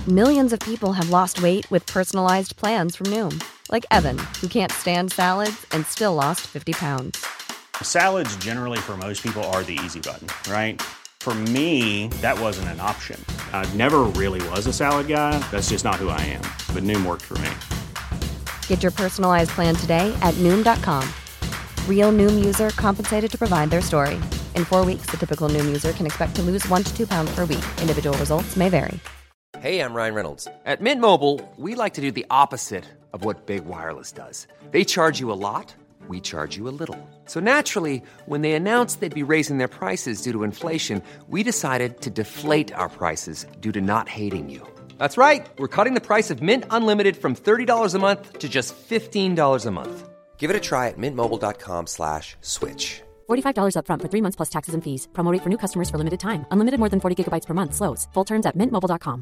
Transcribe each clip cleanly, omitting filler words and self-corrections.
Millions of people have lost weight with personalized plans from Noom. Like Evan, who can't stand salads and still lost 50 pounds. Salads generally for most people are the easy button, right? For me, that wasn't an option. I never really was a salad guy. That's just not who I am. But Noom worked for me. Get your personalized plan today at Noom.com. Real Noom user compensated to provide their story. In 4 weeks, the typical Noom user can expect to lose 1 to 2 pounds per week. Individual results may vary. Hey, I'm Ryan Reynolds. At Mint Mobile, we like to do the opposite of what Big Wireless does. They charge you a lot, we charge you a little. So naturally, when they announced they'd be raising their prices due to inflation, we decided to deflate our prices due to not hating you. That's right. We're cutting the price of Mint Unlimited from $30 a month to just $15 a month. Give it a try at mintmobile.com/switch. $45 up front for 3 months plus taxes and fees. Promo rate for new customers for limited time. Unlimited more than 40 gigabytes per month. Slows full terms at mintmobile.com.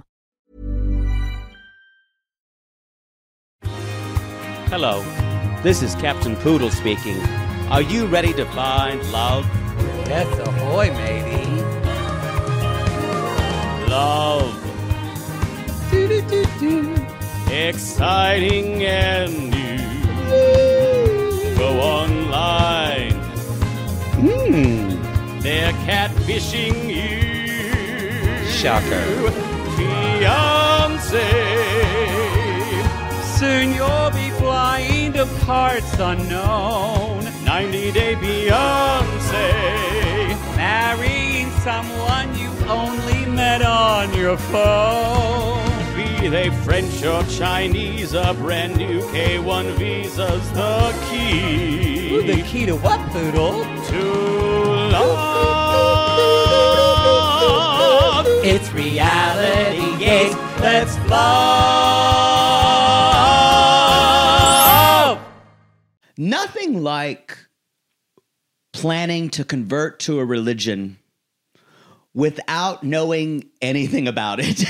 Hello, this is Captain Poodle speaking. Are you ready to find love? Yes, ahoy, matey. Love. Exciting and new. Go online. They're catfishing you. Shocker. Fiancé. Soon you'll be flying to parts unknown. 90-day Beyonce. Marrying someone you've only met on your phone. Be they French or Chinese, a brand new K1 visa's the key. Ooh, the key to what, Poodle? To love. It's reality gaze. Let's love. Nothing like planning to convert to a religion without knowing anything about it.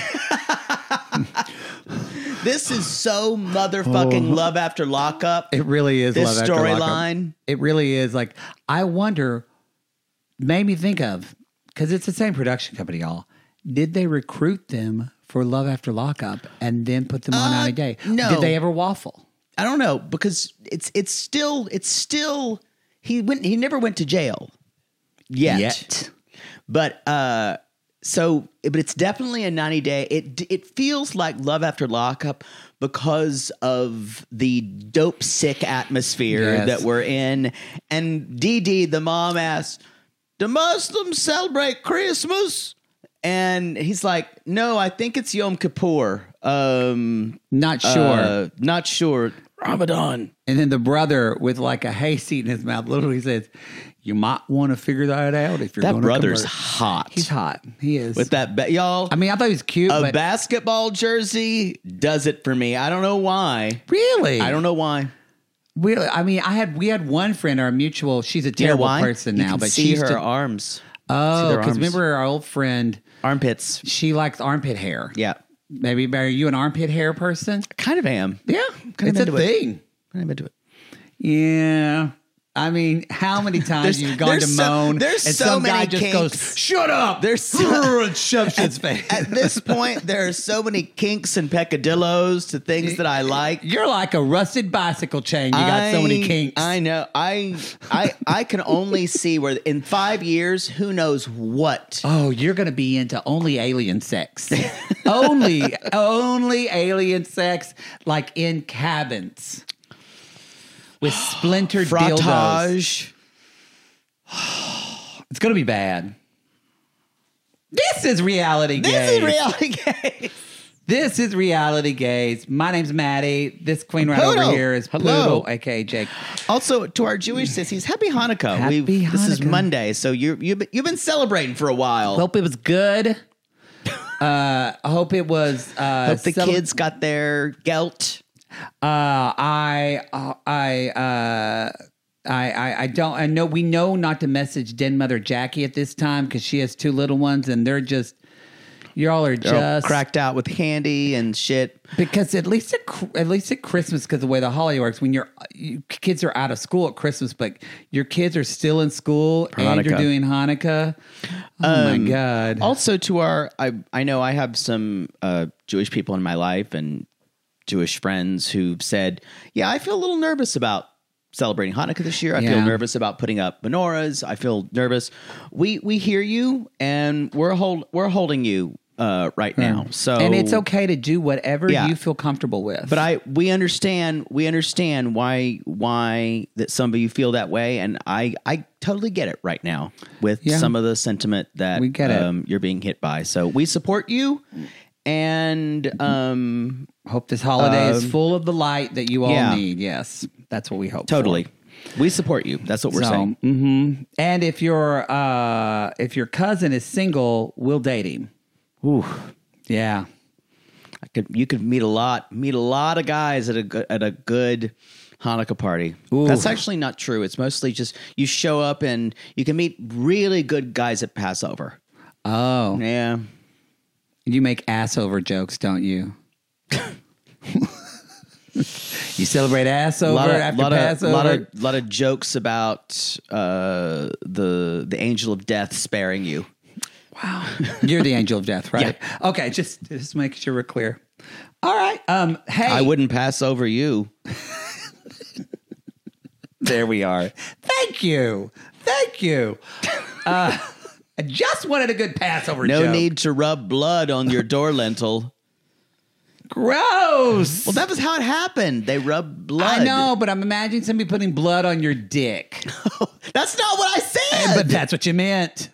This is so motherfucking Love After Lockup. It really is. This Love After Lockup. storyline. It really is. Like, I wonder, made me think of, because it's the same production company, y'all. Did they recruit them for Love After Lockup and then put them on 90 Day? No. Did they ever waffle? I don't know, because it's still he never went to jail yet. But but it's definitely a 90 Day. It feels like Love After Lockup because of the dope sick atmosphere that we're in. And Dee Dee, the mom, asks, "Do Muslims celebrate Christmas?" And he's like, "No, I think it's Yom Kippur. Not sure. Not sure. Ramadan." And then the brother with like a hayseed in his mouth literally says, "You might want to figure that out if you're going to That brother's convert." hot. He's hot. He is. With that, y'all. I mean, I thought he was cute. A but basketball jersey does it for me. I don't know why. Really? I don't know why. we had one friend, our mutual. She's a terrible person now, you can but see she used her to, arms. Oh, because remember our old friend Armpits. She likes armpit hair. Yeah. Maybe are you an armpit hair person? Kind of am. Yeah, Kind it's of a into it. thing. I'm into it. Yeah. I mean, how many times you've gone to moan there's and so some guy many just kinks. goes, "Shut up!" There's so, and shoves his face. At this point, there are so many kinks and peccadillos to things that I like. You're like a rusted bicycle chain. You got so many kinks. I know. I can only see where in 5 years, who knows what. Oh, you're going to be into only alien sex. only alien sex, like in cabins with splintered dildos. Frottage. It's going to be bad. This is reality gaze. This is reality gaze. This is reality gaze. My name's Maddie. This queen right Poodle. over here is Hello. Poodle, aka Jake. Also, to our Jewish sissies, Happy Hanukkah. Happy This is Hanukkah. Monday, so you've been celebrating for a while. Hope it was good. I hope it was. Hope the kids got their gelt. I don't. I know we know not to message Den Mother Jackie at this time because she has 2 little ones and they're just Y'all are They're all just cracked out with candy and shit. because at least at Christmas, because the way the holiday works, when kids are out of school at Christmas, but your kids are still in school and you're doing Hanukkah. Oh my God! Also, I know I have some Jewish people in my life and Jewish friends who've said, "Yeah, I feel a little nervous about celebrating Hanukkah this year. I feel nervous about putting up menorahs. I feel nervous." We hear you, and we're holding you right now. So, and it's okay to do whatever you feel comfortable with. But we understand why that some of you feel that way, and I totally get it right now with some of the sentiment that we get it. You're being hit by. So we support you, and hope this holiday is full of the light that you all need. Yes, that's what we hope. Totally. We support you. That's what we're saying. Mm-hmm. And if your cousin is single, we'll date him. Ooh, yeah. You could meet a lot of guys at a good Hanukkah party. Ooh. That's actually not true. It's mostly just you show up and you can meet really good guys at Passover. Oh, yeah. You make Assover jokes, don't you? You celebrate Assover after Passover. A lot of jokes about the angel of death sparing you. Wow. You're the angel of death, right? Yeah. Okay, just make sure we're clear. All right. Hey. I wouldn't pass over you. There we are. Thank you. I just wanted a good Passover joke. No need to rub blood on your door lintel. Gross. Well, that was how it happened. They rubbed blood. I know, but I'm imagining somebody putting blood on your dick. That's not what I said. But that's what you meant.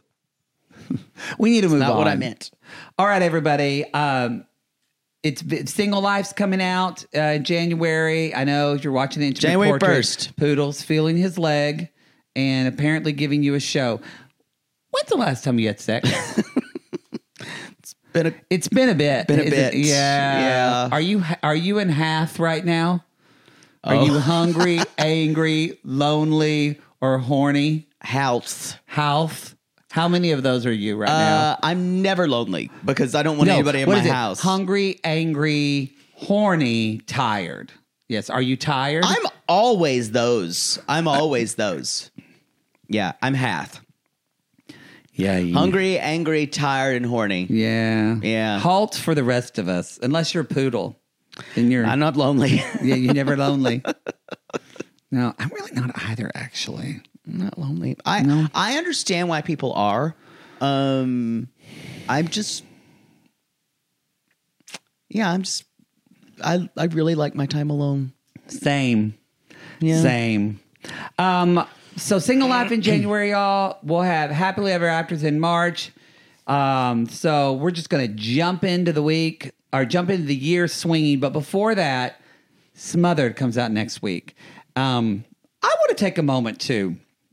We need to move on. Not what I meant. All right, everybody. It's Single Life's coming out in January. I know you're watching the Intimate January Portrait. 1st. Poodle's feeling his leg and apparently giving you a show. When's the last time you had sex? It's been a bit. Yeah. Are you in Hath right now? Are you hungry, angry, lonely, or horny? House. How many of those are you right now? I'm never lonely because I don't want anybody in my house. Hungry, angry, horny, tired. Yes. Are you tired? I'm always those. Yeah, I'm Hath. Yeah. Hungry, angry, tired, and horny. Yeah. Yeah. Halt for the rest of us, unless you're a poodle. Then you're. I'm not lonely. Yeah, you're never lonely. No, I'm really not either, actually. I'm not lonely. I understand why people are. I really like my time alone. Same. Yeah. Same. So Single Life in January, y'all. We'll have Happily Ever Afters in March. So we're just going to jump into the year swinging. But before that, Smothered comes out next week. I want to take a moment too.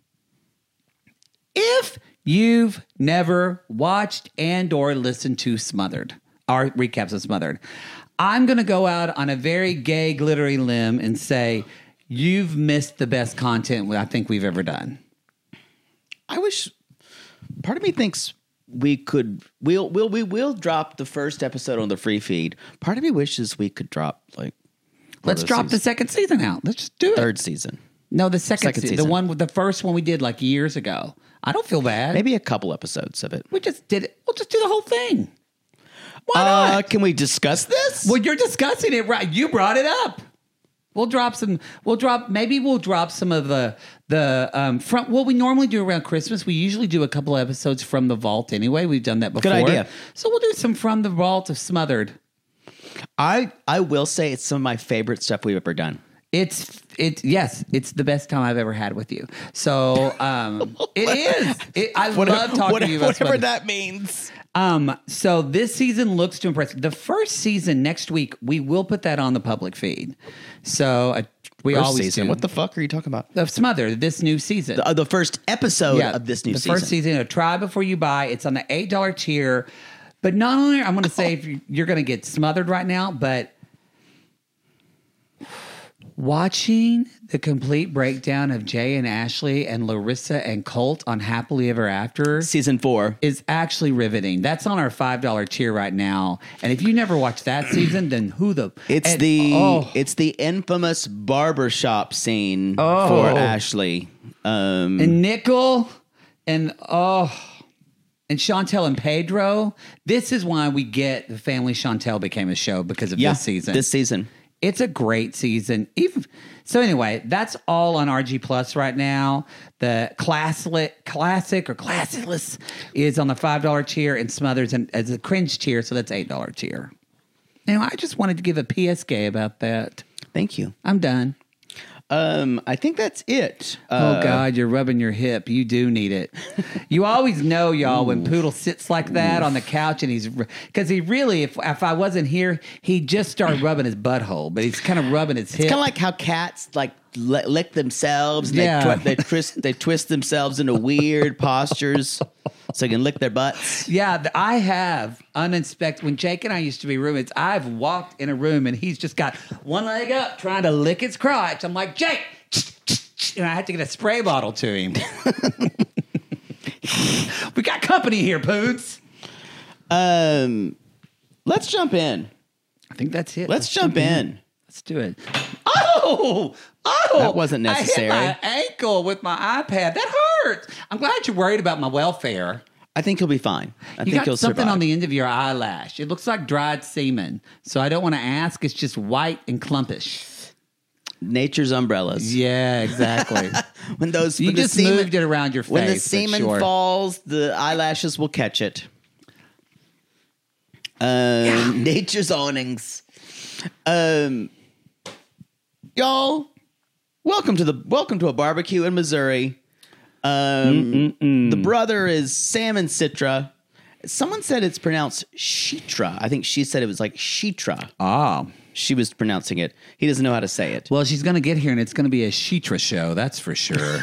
If you've never watched and or listened to Smothered, our recaps of Smothered, I'm going to go out on a very gay, glittery limb and say you've missed the best content I think we've ever done. I wish. Part of me thinks we could. We'll drop the first episode on the free feed. Part of me wishes we could drop Let's drop the second season out. Let's just do it. Third season. No, the second season. The first one we did years ago. I don't feel bad. Maybe a couple episodes of it. We just did it. We'll just do the whole thing. Why not? Can we discuss this? Well, you're discussing it, right? You brought it up. Maybe we'll drop some of the from what we normally do around Christmas. We usually do a couple of episodes from the vault anyway. We've done that before. Good idea. So we'll do some from the vault of Smothered. I will say it's some of my favorite stuff we've ever done. It's the best time I've ever had with you. So it is. I love talking to you about whatever that means. So this season looks to impress. The first season next week, we will put that on the public feed. So we first always season. do. What the fuck are you talking about? The Smothered, this new season. The first episode of this new season. The first season, Try Before You Buy. It's on the $8 tier. But not only, I'm going to say if you're going to get Smothered right now, but Watching the complete breakdown of Jay and Ashley and Larissa and Colt on Happily Ever After Season 4 is actually riveting. That's on our $5 tier right now. And if you never watched that season, then who the... It's the infamous barbershop scene for Ashley. And Nickel and Chantel and Pedro. This is why we get The Family Chantel became a show because of this season. This season. It's a great season. So anyway, that's all on RG Plus right now. The classic or classless is on the $5 tier, and Smothers as a cringe tier, so that's $8 tier. Now, I just wanted to give a PSK about that. Thank you. I'm done. I think that's it. Oh, God, you're rubbing your hip. You do need it. You always know, y'all, when Poodle sits like that on the couch and because he really, if I wasn't here, he'd just start rubbing his butthole, but he's kind of rubbing his hip. It's kind of like how cats like lick themselves. And they twist themselves into weird postures so they can lick their butts. Yeah, I have uninspected. When Jake and I used to be roommates, I've walked in a room and he's just got one leg up trying to lick his crotch. I'm like, Jake, and I had to get a spray bottle to him. We got company here, Poots. Let's jump in. I think that's it. Let's jump in. Let's do it. Oh! That wasn't necessary. I hit my ankle with my iPad. That hurts. I'm glad you're worried about my welfare. I think he'll be fine. I think got he'll something survive. on the end of your eyelash. It looks like dried semen. So I don't want to ask. It's just white and clumpish. Nature's umbrellas. Yeah, exactly. When you just moved it around your face. When the semen falls, the eyelashes will catch it. Nature's awnings. Y'all, welcome to a barbecue in Missouri. The brother is Sam and Citra. Someone said it's pronounced Shitra. I think she said it was like Shitra. Oh. She was pronouncing it. He doesn't know how to say it. Well, she's going to get here and it's going to be a Shitra show. That's for sure.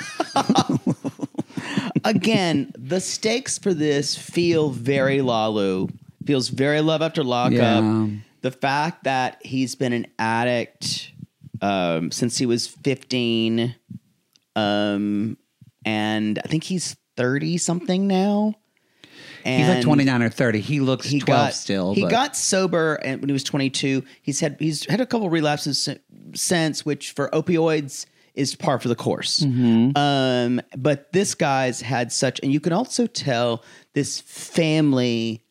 Again, the stakes for this feel very Lalu. Feels very Love After Lockup. Yeah. The fact that he's been an addict since he was 15. And I think he's 30 something now. And he's like 29 or 30. He looks 12 still. He got sober when he was 22. He's had a couple relapses since, which for opioids is par for the course. Mm-hmm. But this guy's had such, and you can also tell this family,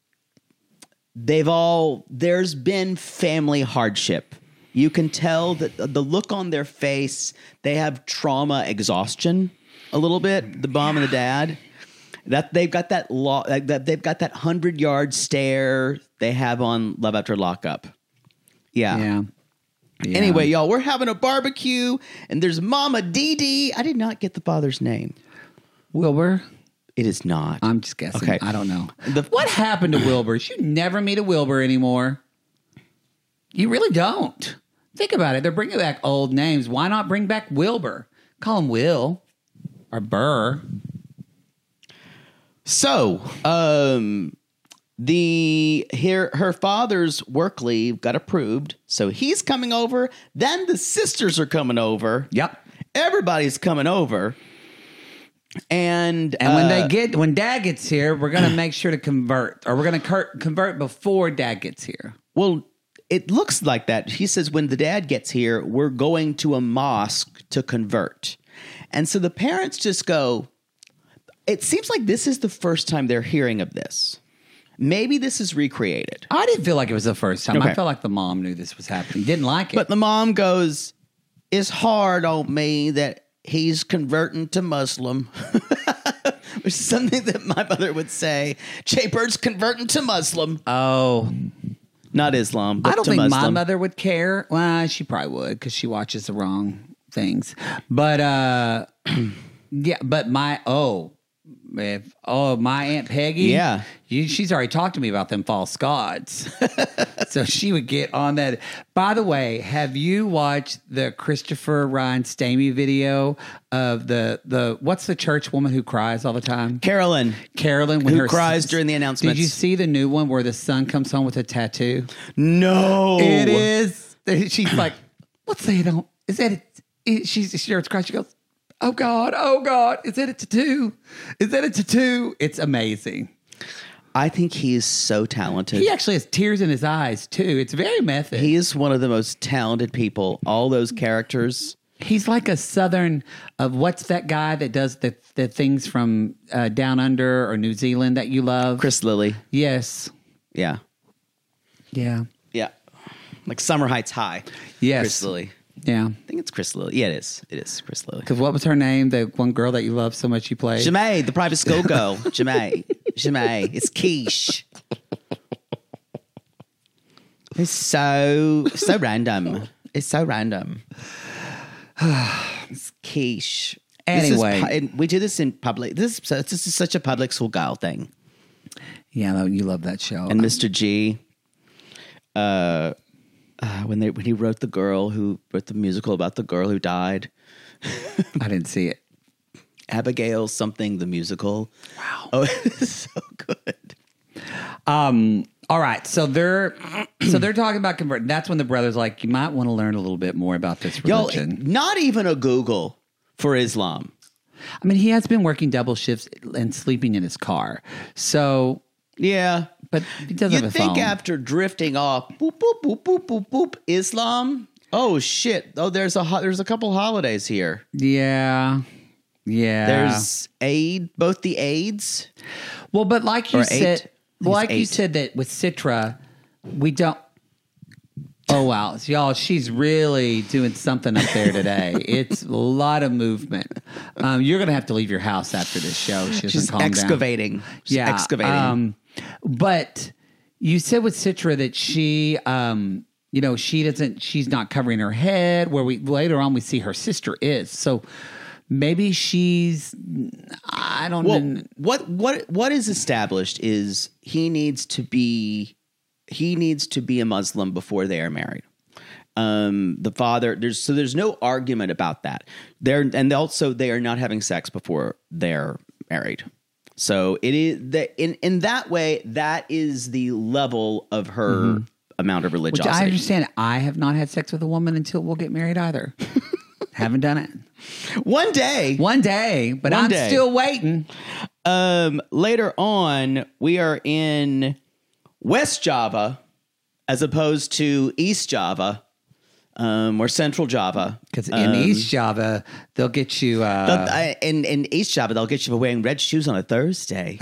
there's been family hardship. You can tell that the look on their face, they have trauma exhaustion a little bit, the mom and the dad. That they've got that 100-yard stare they have on Love After Lockup. Yeah. Anyway, y'all, we're having a barbecue, and there's Mama Dee Dee. I did not get the father's name. Wilbur? It is not. I'm just guessing. Okay. I don't know. What happened to Wilbur? You never meet a Wilbur anymore. You really don't. Think about it. They're bringing back old names. Why not bring back Wilbur? Call him Will or Burr. So, her father's work leave got approved, so he's coming over. Then the sisters are coming over. Yep, everybody's coming over, and when Dad gets here, we're gonna make sure to convert, or we're gonna convert before Dad gets here. Well, it looks like that. He says when the dad gets here, we're going to a mosque to convert, and so the parents just go. It seems like this is the first time they're hearing of this. Maybe this is recreated. I didn't feel like it was the first time. Okay. I felt like the mom knew this was happening. Didn't like it. But the mom goes, it's hard on me that he's converting to Muslim. Which is something that my mother would say. Chaper's converting to Muslim. Oh. Not Islam, but I don't to think Muslim. my mother would care. Well, she probably would because she watches the wrong things. But, yeah, but my Aunt Peggy, yeah, she's already talked to me about them false gods, so she would get on that. By the way, have you watched the Christopher Ryan Stamey video of the what's the church woman who cries all the time? Carolyn, when who cries during the announcements. Did you see the new one where the son comes home with a tattoo? No, it is. She's like. what's that? Is that it? She starts crying. She goes, oh God, is that a tattoo? Is that a tattoo? It's amazing. I think he is so talented. He actually has tears in his eyes too. It's very method. He is one of the most talented people. All those characters. He's like a southern of what's that guy that does the things from Down Under or New Zealand that you love? Chris Lilly. Yes. Yeah. Yeah. Yeah. Like Summer Heights High. Yes. Chris Lilly. Yeah. I think it's Chris Lilly. Yeah, it is. It is Chris Lilly. Because what was her name? The one girl that you love so much you played? Jamae, the private school girl. Jamae. It's quiche. It's so random. It's so random. It's quiche. Anyway. We do this in public. This is such a public school girl thing. Yeah, no, you love that show. And Mr. G, when he wrote the musical about the girl who died. I didn't see it. Abigail something, the musical. Wow. Oh, it's so good. All right, so they're talking about converting. That's when the brother's like, you might want to learn a little bit more about this religion. Not even a Google for Islam. I mean, he has been working double shifts and sleeping in his car. So yeah, but he doesn't have a phone. You'd think after drifting off, boop boop boop boop boop boop, Islam. Oh shit! Oh, there's a couple holidays here. Yeah. There's Eid, both the Eids. Well, but like you said. Well, like you eight. said that with Citra, we don't. Oh, wow. So, y'all, she's really doing something up there today. It's a lot of movement. You're going to have to leave your house after this show. She's excavating. She's excavating. But you said with Citra that she, she's not covering her head, where later on we see her sister is. So maybe she's, I don't know. What is established is he needs to be a Muslim before they are married. The father, there's no argument about that. They are not having sex before they're married. So it is that in that way, that is the level of her amount of religiosity. Which I understand. I have not had sex with a woman until we'll get married either. Haven't done it. One day, but I'm still waiting. Later on, we are in West Java as opposed to East Java, or Central Java. Because in East Java, they'll get you. In East Java, they'll get you for wearing red shoes on a Thursday.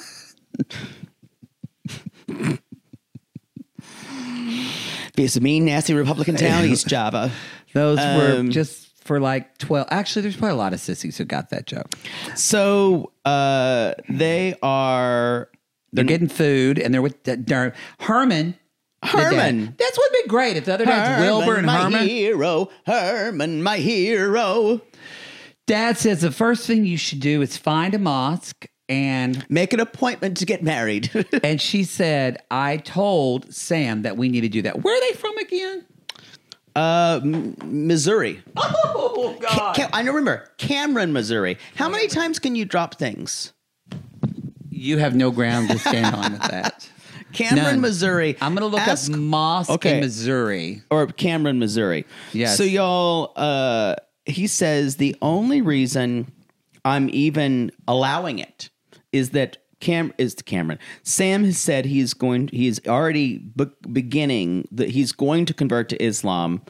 It's a mean, nasty Republican town, East Java. Those were just for like 12. Actually, there's probably a lot of sissies who got that joke. So they're getting food, and they're with Herman. That's what'd be great if the other dad's Wilbur and Herman. Herman, my hero. Dad says the first thing you should do is find a mosque and make an appointment to get married. And she said, I told Sam that we need to do that. Where are they from again? Missouri. Oh, God. I remember Cameron, Missouri. How many times can you drop things? You have no ground to stand on with that. Cameron, None. Missouri. I'm going to look up mosque in Missouri. Or Cameron, Missouri. Yes. So y'all, he says the only reason I'm even allowing it is that Cameron. Sam has said he's already beginning that he's going to convert to Islam,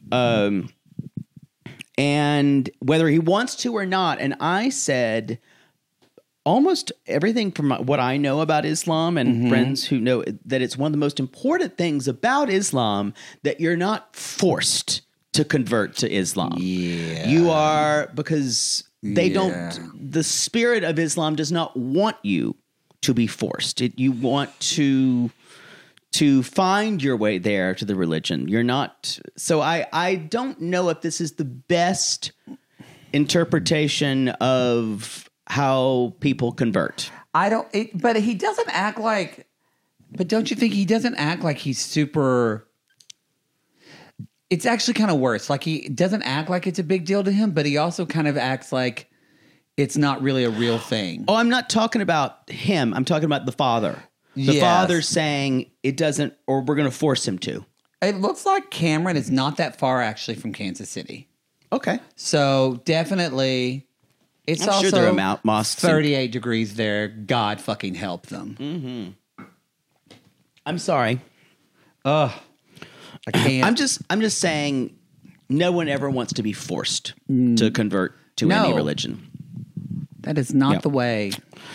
and whether he wants to or not. And I said almost everything from what I know about Islam and friends who know that it's one of the most important things about Islam that you're not forced to convert to Islam. Yeah, you are, because they don't. The spirit of Islam does not want you to be forced. You want to find your way there to the religion. You're not. So I don't know if this is the best interpretation of how people convert. But he doesn't act like. But don't you think he doesn't act like he's super? It's actually kind of worse. Like, he doesn't act like it's a big deal to him, but he also kind of acts like it's not really a real thing. Oh, I'm not talking about him. I'm talking about the father. The father saying it doesn't, or we're going to force him to. It looks like Cameron is not that far actually from Kansas City. Okay. So definitely, it's I'm also sure there are mosques. 38 degrees there. God fucking help them. Mm-hmm. I'm sorry. Ugh. I can't. I'm just saying no one ever wants to be forced to convert to any religion. That is not the way.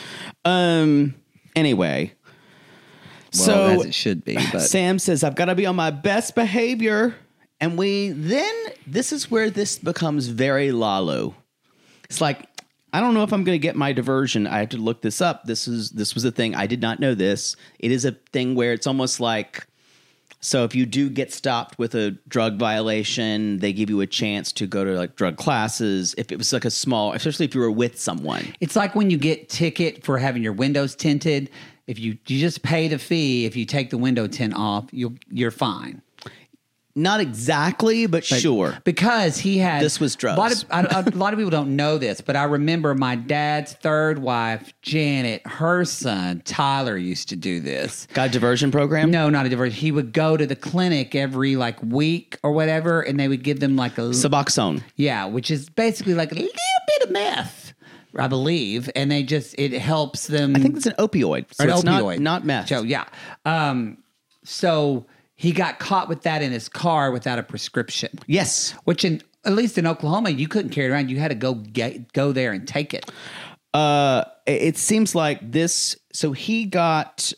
Anyway. Well, so as it should be. But Sam says, I've got to be on my best behavior. And this is where this becomes very Lalo. It's like, I don't know if I'm going to get my diversion. I have to look this up. This was a thing. I did not know this. It is a thing where it's almost like, so if you do get stopped with a drug violation, they give you a chance to go to like drug classes. If it was like a small, especially if you were with someone. It's like when you get ticket for having your windows tinted. If you just pay the fee, if you take the window tint off, you're fine. Not exactly, but sure. Because he had... This was drugs. A lot of people don't know this, but I remember my dad's third wife, Janet, her son, Tyler, used to do this. Got a diversion program? No, not a diversion. He would go to the clinic every week or whatever, and they would give them a... Suboxone. Yeah, which is basically like a little bit of meth. I believe, and it helps them. I think it's an opioid. So an it's opioid. not meth. So, yeah. So he got caught with that in his car without a prescription. Yes. Which at least in Oklahoma, you couldn't carry it around. You had to go there and take it. It seems like this. So he got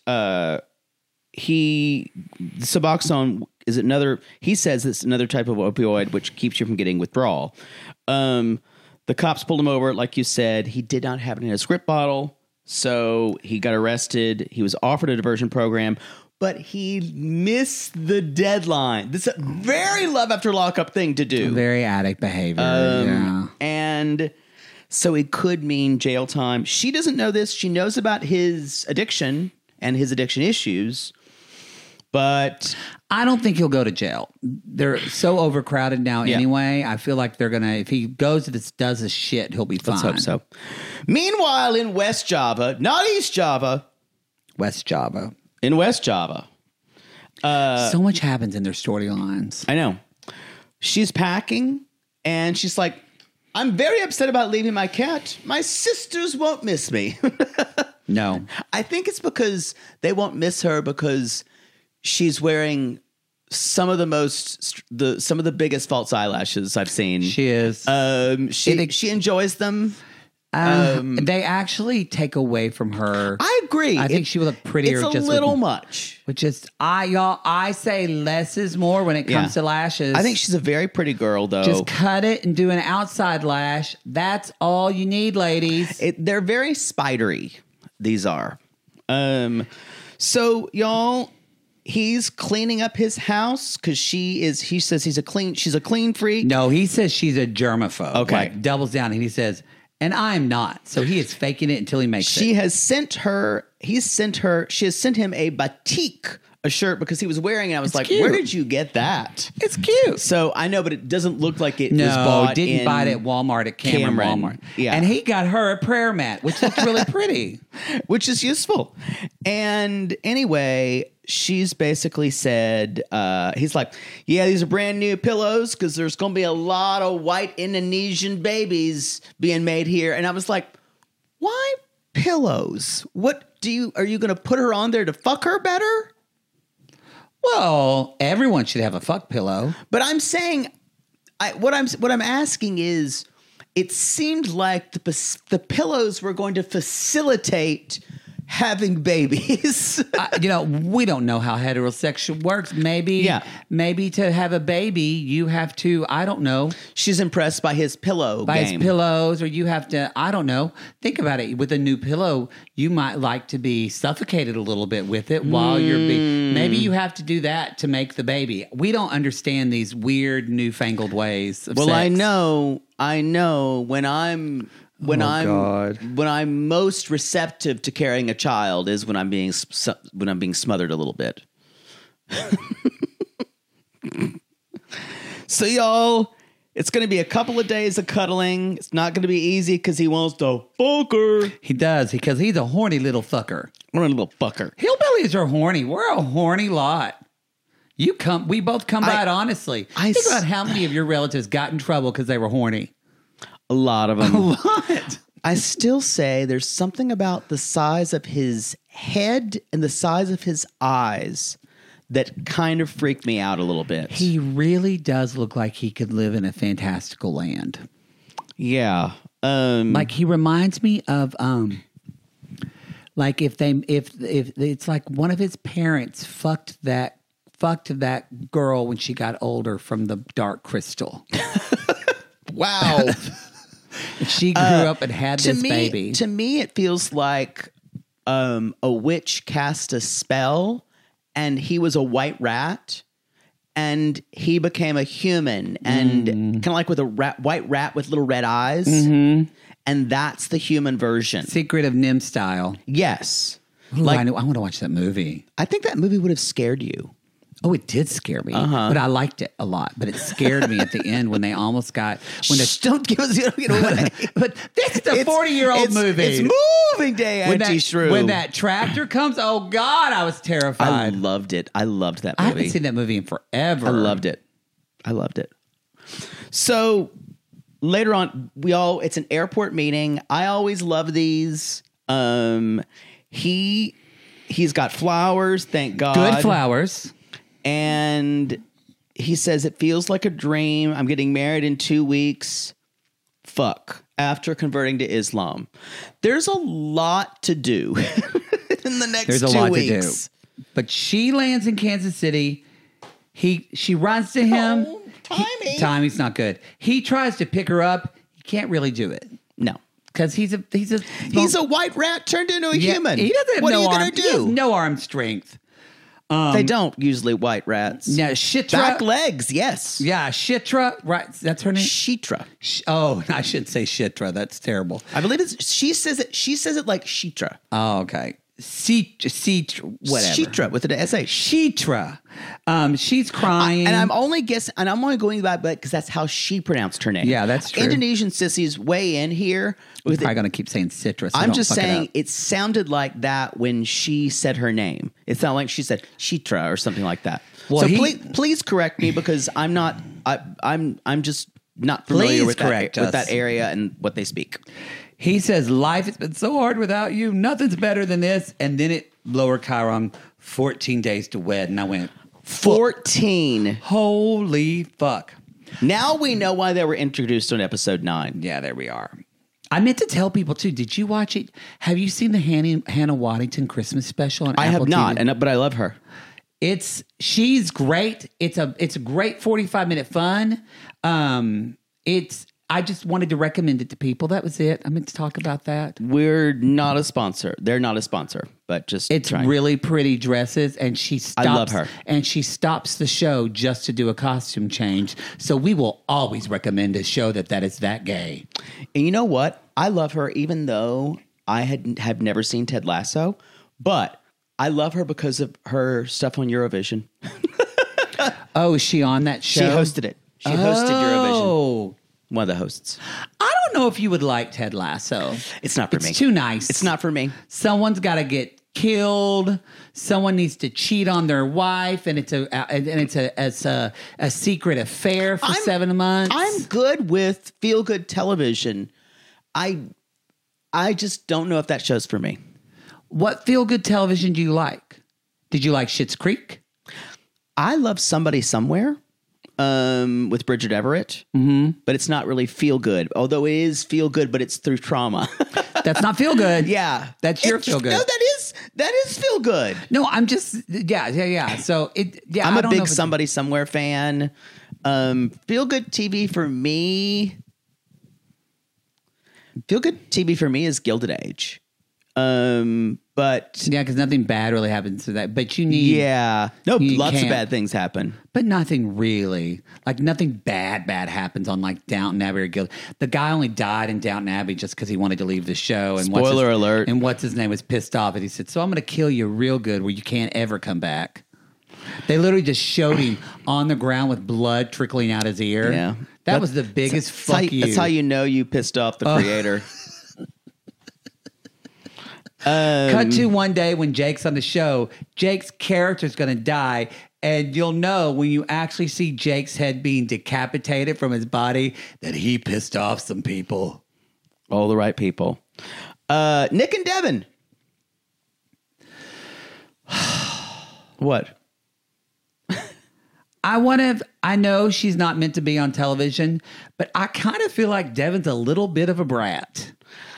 Suboxone is another. He says it's another type of opioid which keeps you from getting withdrawal. The cops pulled him over, like you said. He did not have it in a script bottle, so he got arrested. He was offered a diversion program, but he missed the deadline. This is a very love after lockup thing to do. Very addict behavior. Yeah. And so it could mean jail time. She doesn't know this. She knows about his addiction and his addiction issues, but I don't think he'll go to jail. They're so overcrowded now anyway. I feel like they're going to, if he goes to this, does this shit, he'll be fine. Let's hope so. Meanwhile, in West Java, not East Java. West Java. In West Java. So much happens in their storylines. I know. She's packing and she's like, I'm very upset about leaving my cat. My sisters won't miss me. No. I think it's because they won't miss her because she's wearing some of the biggest false eyelashes I've seen. She is. She enjoys them. They actually take away from her. I agree. I think she would look prettier. It's a little much. Which is, I say less is more when it comes to lashes. I think she's a very pretty girl, though. Just cut it and do an outside lash. That's all you need, ladies. They're very spidery. These are. So, y'all, he's cleaning up his house because he says she's a clean freak. No, he says she's a germaphobe. Okay. Like, doubles down and he says, and I'm not. So he is faking it until he makes it. She has sent him a batik, a shirt because he was wearing it. I was like, cute. Where did you get that? It's cute. So I know, but it doesn't look like it was bought didn't buy it at Walmart, at Cameron Walmart. Yeah. And he got her a prayer mat, which looks really pretty. Which is useful. And anyway, she's basically said, he's like, yeah, these are brand new pillows because there's going to be a lot of white Indonesian babies being made here. And I was like, why pillows? Are you going to put her on there to fuck her better? Well, everyone should have a fuck pillow. But I'm saying, what I'm asking is, it seemed like the pillows were going to facilitate having babies. We don't know how heterosexual works. Maybe to have a baby, you have to, I don't know. She's impressed by his pillow his pillows, or you have to, I don't know. Think about it. With a new pillow, you might like to be suffocated a little bit with it while you're maybe you have to do that to make the baby. We don't understand these weird newfangled ways of sex. I know when I'm most receptive to carrying a child is when I'm being smothered a little bit. So y'all, it's going to be a couple of days of cuddling. It's not going to be easy because he wants to fuck her. He does, because he's a horny little fucker. We're a little fucker. Hillbillies are horny. We're a horny lot. We both come by it honestly. Think about how many of your relatives got in trouble because they were horny. A lot of them. A lot. I still say there's something about the size of his head and the size of his eyes that kind of freaked me out a little bit. He really does look like he could live in a fantastical land. Yeah. Like he reminds me of like if it's like one of his parents fucked that girl when she got older from the Dark Crystal. Wow. She grew up and had this baby. To me, it feels like a witch cast a spell and he was a white rat and he became a human and kind of like with a white rat with little red eyes. Mm-hmm. And that's the human version. Secret of Nim style. Yes. Ooh, I want to watch that movie. I think that movie would have scared you. Oh, it did scare me, but I liked it a lot. But it scared me at the end when they almost got don't give us get away. But this is a 40-year-old movie. It's moving day, anti-shrew. When that tractor comes, oh God, I was terrified. I loved it. I loved that movie. I haven't seen that movie in forever. I loved it. So later on, it's an airport meeting. I always love these. He's got flowers. Thank God. Good flowers. And he says, it feels like a dream. I'm getting married in 2 weeks. Fuck. After converting to Islam. There's a lot to do in the next 2 weeks. There's a lot to do. But she lands in Kansas City. She runs to him. Timing's not good. He tries to pick her up. He can't really do it. No. Because he's a white rat turned into a human. He doesn't have what no are you arm. going to do? He has no arm strength. They don't usually white rats. Yeah, Shitra. Back legs, yes. Yeah, Shitra. Right, that's her name. Shitra. Oh, I shouldn't say Shitra. That's terrible. I believe she says it like Shitra. Oh, okay. Whatever. Shitra with an SH. Shitra. She's crying. And I'm only guessing, and I'm only going by because that's how she pronounced her name. Yeah, that's true. Indonesian sissies weigh in here. We're probably going to keep saying citrus. I'm just saying it sounded like that when she said her name. It sounded like she said Shitra or something like that. Well, so please correct me because I'm just not familiar with that area and what they speak. He says, life has been so hard without you. Nothing's better than this. And then it Lower Chiron, 14 days to wed. And I went, 14. Holy fuck. Now we know why they were introduced on episode 9. Yeah, there we are. I meant to tell people too. Did you watch it? Have you seen the Hannah Waddington Christmas special on Apple TV? I have not, but I love her. She's great. It's a great 45-minute fun. I just wanted to recommend it to people. That was it. I meant to talk about that. We're not a sponsor. They're not a sponsor, but just it's trying. Really pretty dresses, and she stops. I love her, and she stops the show just to do a costume change. So we will always recommend a show that is that gay. And you know what? I love her, even though I have never seen Ted Lasso, but I love her because of her stuff on Eurovision. Oh, is she on that show? She hosted it. She hosted Eurovision. One of the hosts. I don't know if you would like Ted Lasso. It's not for me. It's too nice. It's not for me. Someone's got to get killed. Someone needs to cheat on their wife, and it's a secret affair for 7 months. I'm good with feel good television. I just don't know if that show's for me. What feel good television do you like? Did you like Schitt's Creek? I love Somebody Somewhere. With Bridget Everett, but it's not really feel good. Although it is feel good, but it's through trauma. That's not feel good. Yeah, that's your feel good. No, that is feel good. No, I'm just yeah. So I'm a big Somebody Somewhere fan. Feel good TV for me. Feel good TV for me is Gilded Age. But yeah, because nothing bad really happens to that. But you need lots of bad things happen, but nothing really nothing bad happens on Downton Abbey or Gilded. The guy only died in Downton Abbey just because he wanted to leave the show. And spoiler alert! And what's his name was pissed off, and he said, "So I'm going to kill you real good, where you can't ever come back." They literally just showed him on the ground with blood trickling out his ear. Yeah, that was the biggest fuck you. That's how you know you pissed off the creator. Cut to one day when Jake's on the show. Jake's character's going to die, And you'll know when you actually see Jake's head being decapitated from his body that he pissed off some people. All the right people. Nick and Devin. What? I know she's not meant to be on television, but I kind of feel like Devin's a little bit of a brat.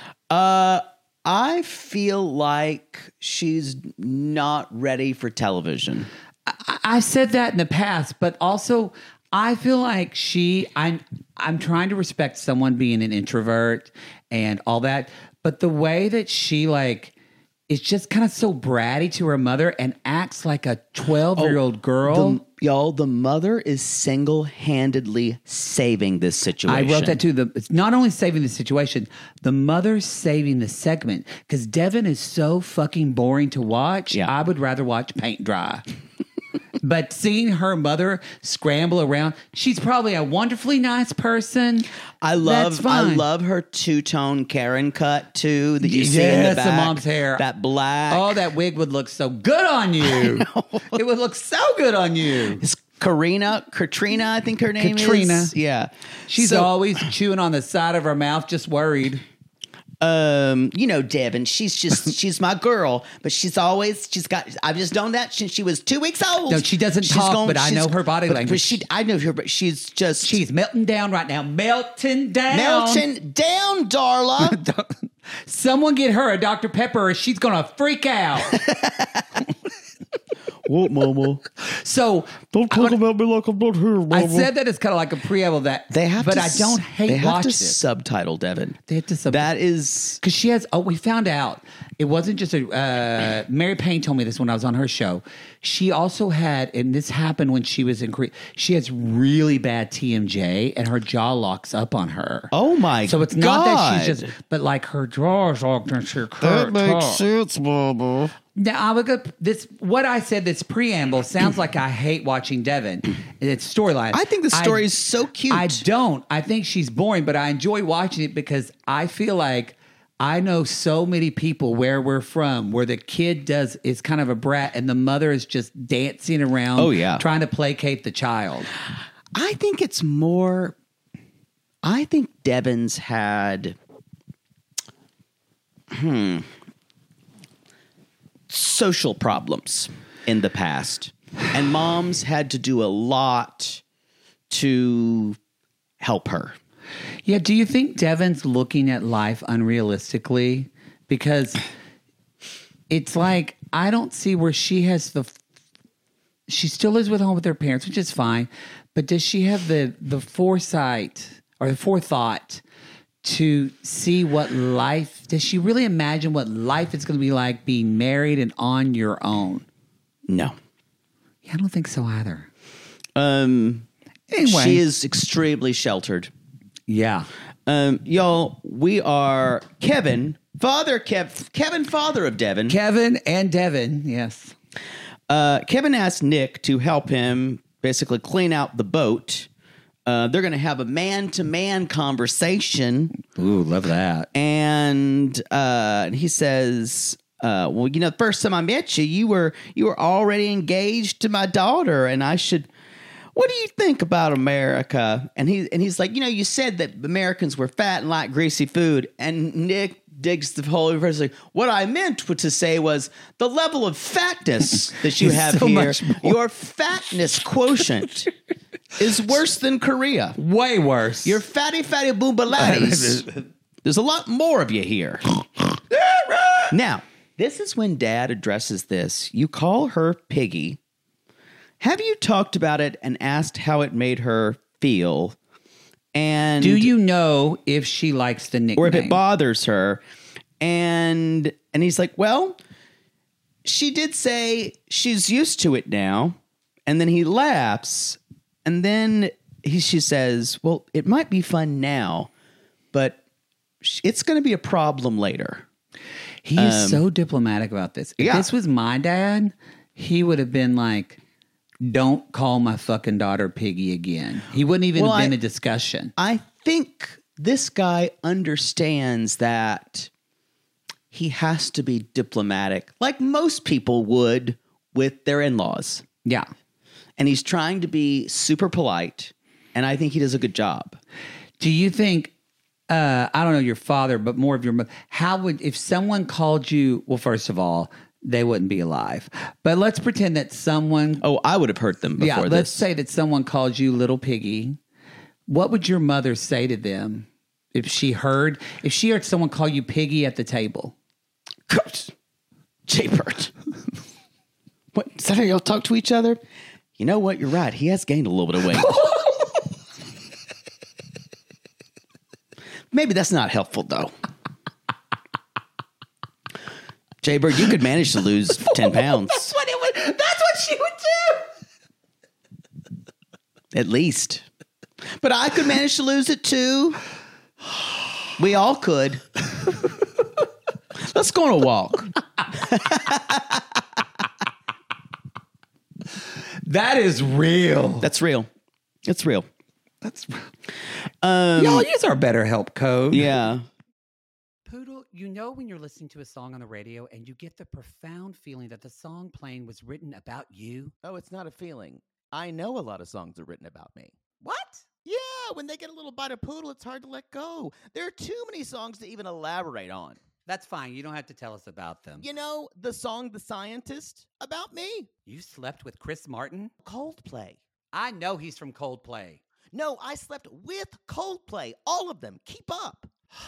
I feel like she's not ready for television. I said that in the past, but also I feel like I'm trying to respect someone being an introvert and all that, but the way that she is just kind of so bratty to her mother and acts like a 12-year-old girl. The mother is single-handedly saving this situation. I wrote that too. It's not only saving the situation, the mother's saving the segment because Devin is so fucking boring to watch. Yeah. I would rather watch paint dry. But seeing her mother scramble around, she's probably a wonderfully nice person. I love her two-tone Karen cut too that you see in the back. The mom's hair. That black. Oh, that wig would look so good on you. It would look so good on you. It's Katrina, I think her name is. Yeah. She's always chewing on the side of her mouth, just worried. Devin, she's my girl, but I've just known that since she was 2 weeks old. No, she doesn't talk, but I know her body language. I know her, but she's melting down right now. Melting down. Melting down, Darla. Someone get her a Dr. Pepper or she's going to freak out. What, Mama? So don't talk about me like I'm not here, Mama. I said that it's kind of like a preamble that they have, but I don't hate they have watching to subtitle Devin. They have to subtitle. That is because she has. Oh, we found out it wasn't just a. Mary Payne told me this when I was on her show. She also had, and this happened when she was in Korea. She has really bad TMJ, and her jaw locks up on her. Oh my! So it's not that she's just, but like her jaw is locked and she can't That makes talk. sense, Mama. Now, I would go, what I said, this preamble sounds like I hate watching Devin. It's storyline. I think the story is so cute. I don't. I think she's boring, but I enjoy watching it because I feel like I know so many people where we're from, where the kid is kind of a brat and the mother is just dancing around, trying to placate the child. I think it's more. I think Devin's had. Social problems in the past, and mom's had to do a lot to help her. Yeah, do you think Devin's looking at life unrealistically? Because it's like, I don't see where she has she still lives with home with her parents, which is fine, but does she have the foresight or the forethought to see what life, does she really imagine what life is going to be like being married and on your own? No. Yeah, I don't think so either. Anyway. She is extremely sheltered. Yeah. Y'all, we are Kevin, father of Devin. Kevin and Devin, yes. Kevin asked Nick to help him basically clean out the boat. They're going to have a man-to-man conversation. Ooh, love that. And he says, well, the first time I met you, you were already engaged to my daughter, and I should. What do you think about America? And he's like, you said that Americans were fat and like greasy food. And Nick digs the whole verse. Like, what I meant to say was the level of fatness that you have so here. Much more. Your fatness quotient is worse than Korea. Way worse. Your fatty boombalatties. There's a lot more of you here. Now, this is when Dad addresses this. You call her Piggy. Have you talked about it and asked how it made her feel? And do you know if she likes the nickname? Or if it bothers her? And he's like, well, she did say she's used to it now. And then he laughs. And then she says, well, it might be fun now, but it's going to be a problem later. He is so diplomatic about this. If this was my dad, he would have been like, don't call my fucking daughter Piggy again. He wouldn't even have been a discussion. I think this guy understands that he has to be diplomatic, like most people would with their in-laws. Yeah. and he's trying to be super polite, and I think he does a good job. Do you think, I don't know your father, but more of your mother, if someone called you, well, first of all, they wouldn't be alive. But let's pretend that someone... Oh, I would have hurt them before this. Let's say that someone called you Little Piggy. What would your mother say to them if she heard someone call you Piggy at the table? Jaybird. What, is that how y'all talk to each other? You know what? You're right. He has gained a little bit of weight. Maybe that's not helpful, though. Jaybird, you could manage to lose 10 pounds. That's what she would do. At least. But I could manage to lose it, too. We all could. Let's go on a walk. That is real. That's real. It's real. That's real. Y'all use our BetterHelp code. Yeah. Poodle, you know when you're listening to a song on the radio and you get the profound feeling that the song playing was written about you? Oh, it's not a feeling. I know a lot of songs are written about me. What? Yeah, when they get a little bite of Poodle, it's hard to let go. There are too many songs to even elaborate on. That's fine. You don't have to tell us about them. You know, the song The Scientist, about me. You slept with Chris Martin? Coldplay. I know he's from Coldplay. No, I slept with Coldplay. All of them. Keep up.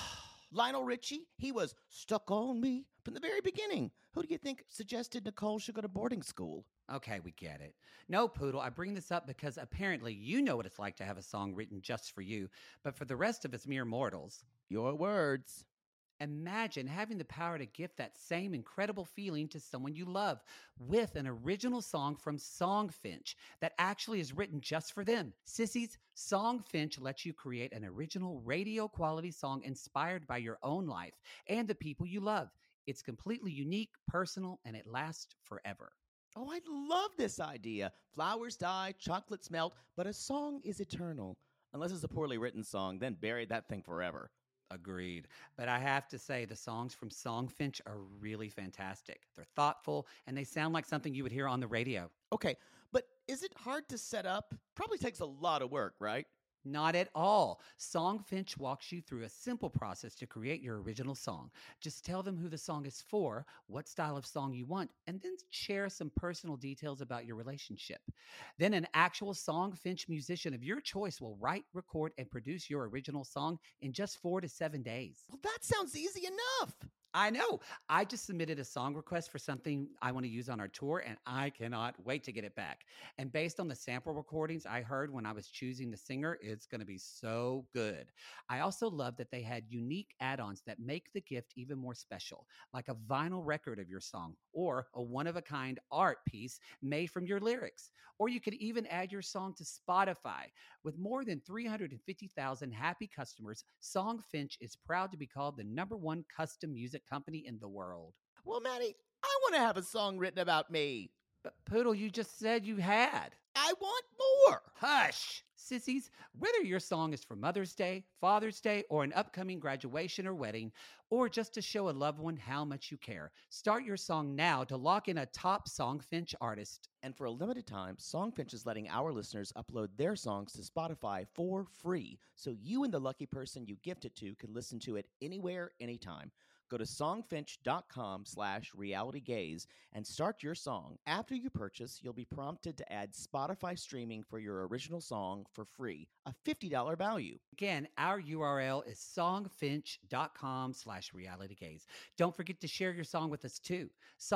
Lionel Richie, he was stuck on me from the very beginning. Who do you think suggested Nicole should go to boarding school? Okay, we get it. No, Poodle, I bring this up because apparently you know what it's like to have a song written just for you, but for the rest of us mere mortals. Your words. Imagine having the power to gift that same incredible feeling to someone you love with an original song from Songfinch that actually is written just for them. Sissies, Songfinch lets you create an original radio quality song inspired by your own life and the people you love. It's completely unique, personal, and it lasts forever. Oh, I love this idea. Flowers die, chocolates melt, but a song is eternal. Unless it's a poorly written song, then bury that thing forever. Agreed. But I have to say, the songs from Songfinch are really fantastic. They're thoughtful, and they sound like something you would hear on the radio. Okay, but is it hard to set up? Probably takes a lot of work, right? Not at all. Songfinch walks you through a simple process to create your original song. Just tell them who the song is for, what style of song you want, and then share some personal details about your relationship. Then an actual Songfinch musician of your choice will write, record, and produce your original song in just 4 to 7 days. Well, that sounds easy enough. I know. I just submitted a song request for something I want to use on our tour, and I cannot wait to get it back. And based on the sample recordings I heard when I was choosing the singer, it's going to be so good. I also love that they had unique add-ons that make the gift even more special, like a vinyl record of your song or a one-of-a-kind art piece made from your lyrics. Or you could even add your song to Spotify. With more than 350,000 happy customers, Songfinch is proud to be called the #1 custom music company in the world. Well, Maddie, I want to have a song written about me. But Poodle, you just said you had. I want more. Hush! Sissies, whether your song is for Mother's Day, Father's Day, or an upcoming graduation or wedding, or just to show a loved one how much you care, start your song now to lock in a top Songfinch artist. And for a limited time, Songfinch is letting our listeners upload their songs to Spotify for free, so you and the lucky person you gift it to can listen to it anywhere, anytime. Go to songfinch.com/realitygaze and start your song. After you purchase, you'll be prompted to add Spotify streaming for your original song for free, a $50 value. Again, our URL is songfinch.com/realitygaze. Don't forget to share your song with us too.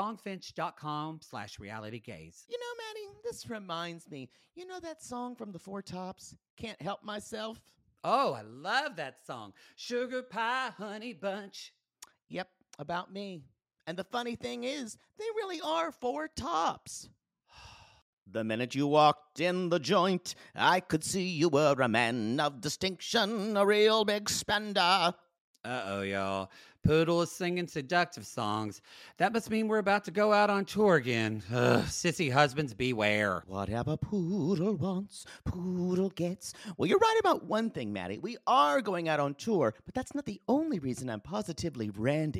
Songfinch.com/realitygaze. You know, Maddie, this reminds me. You know that song from the Four Tops, Can't Help Myself? Oh, I love that song. Sugar Pie Honey Bunch. Yep, about me. And the funny thing is, they really are four tops. The minute you walked in the joint, I could see you were a man of distinction, a real big spender. Uh-oh, y'all. Poodle is singing seductive songs. That must mean we're about to go out on tour again. Ugh, sissy husbands, beware. Whatever Poodle wants, Poodle gets. Well, you're right about one thing, Maddie. We are going out on tour, but that's not the only reason I'm positively randy.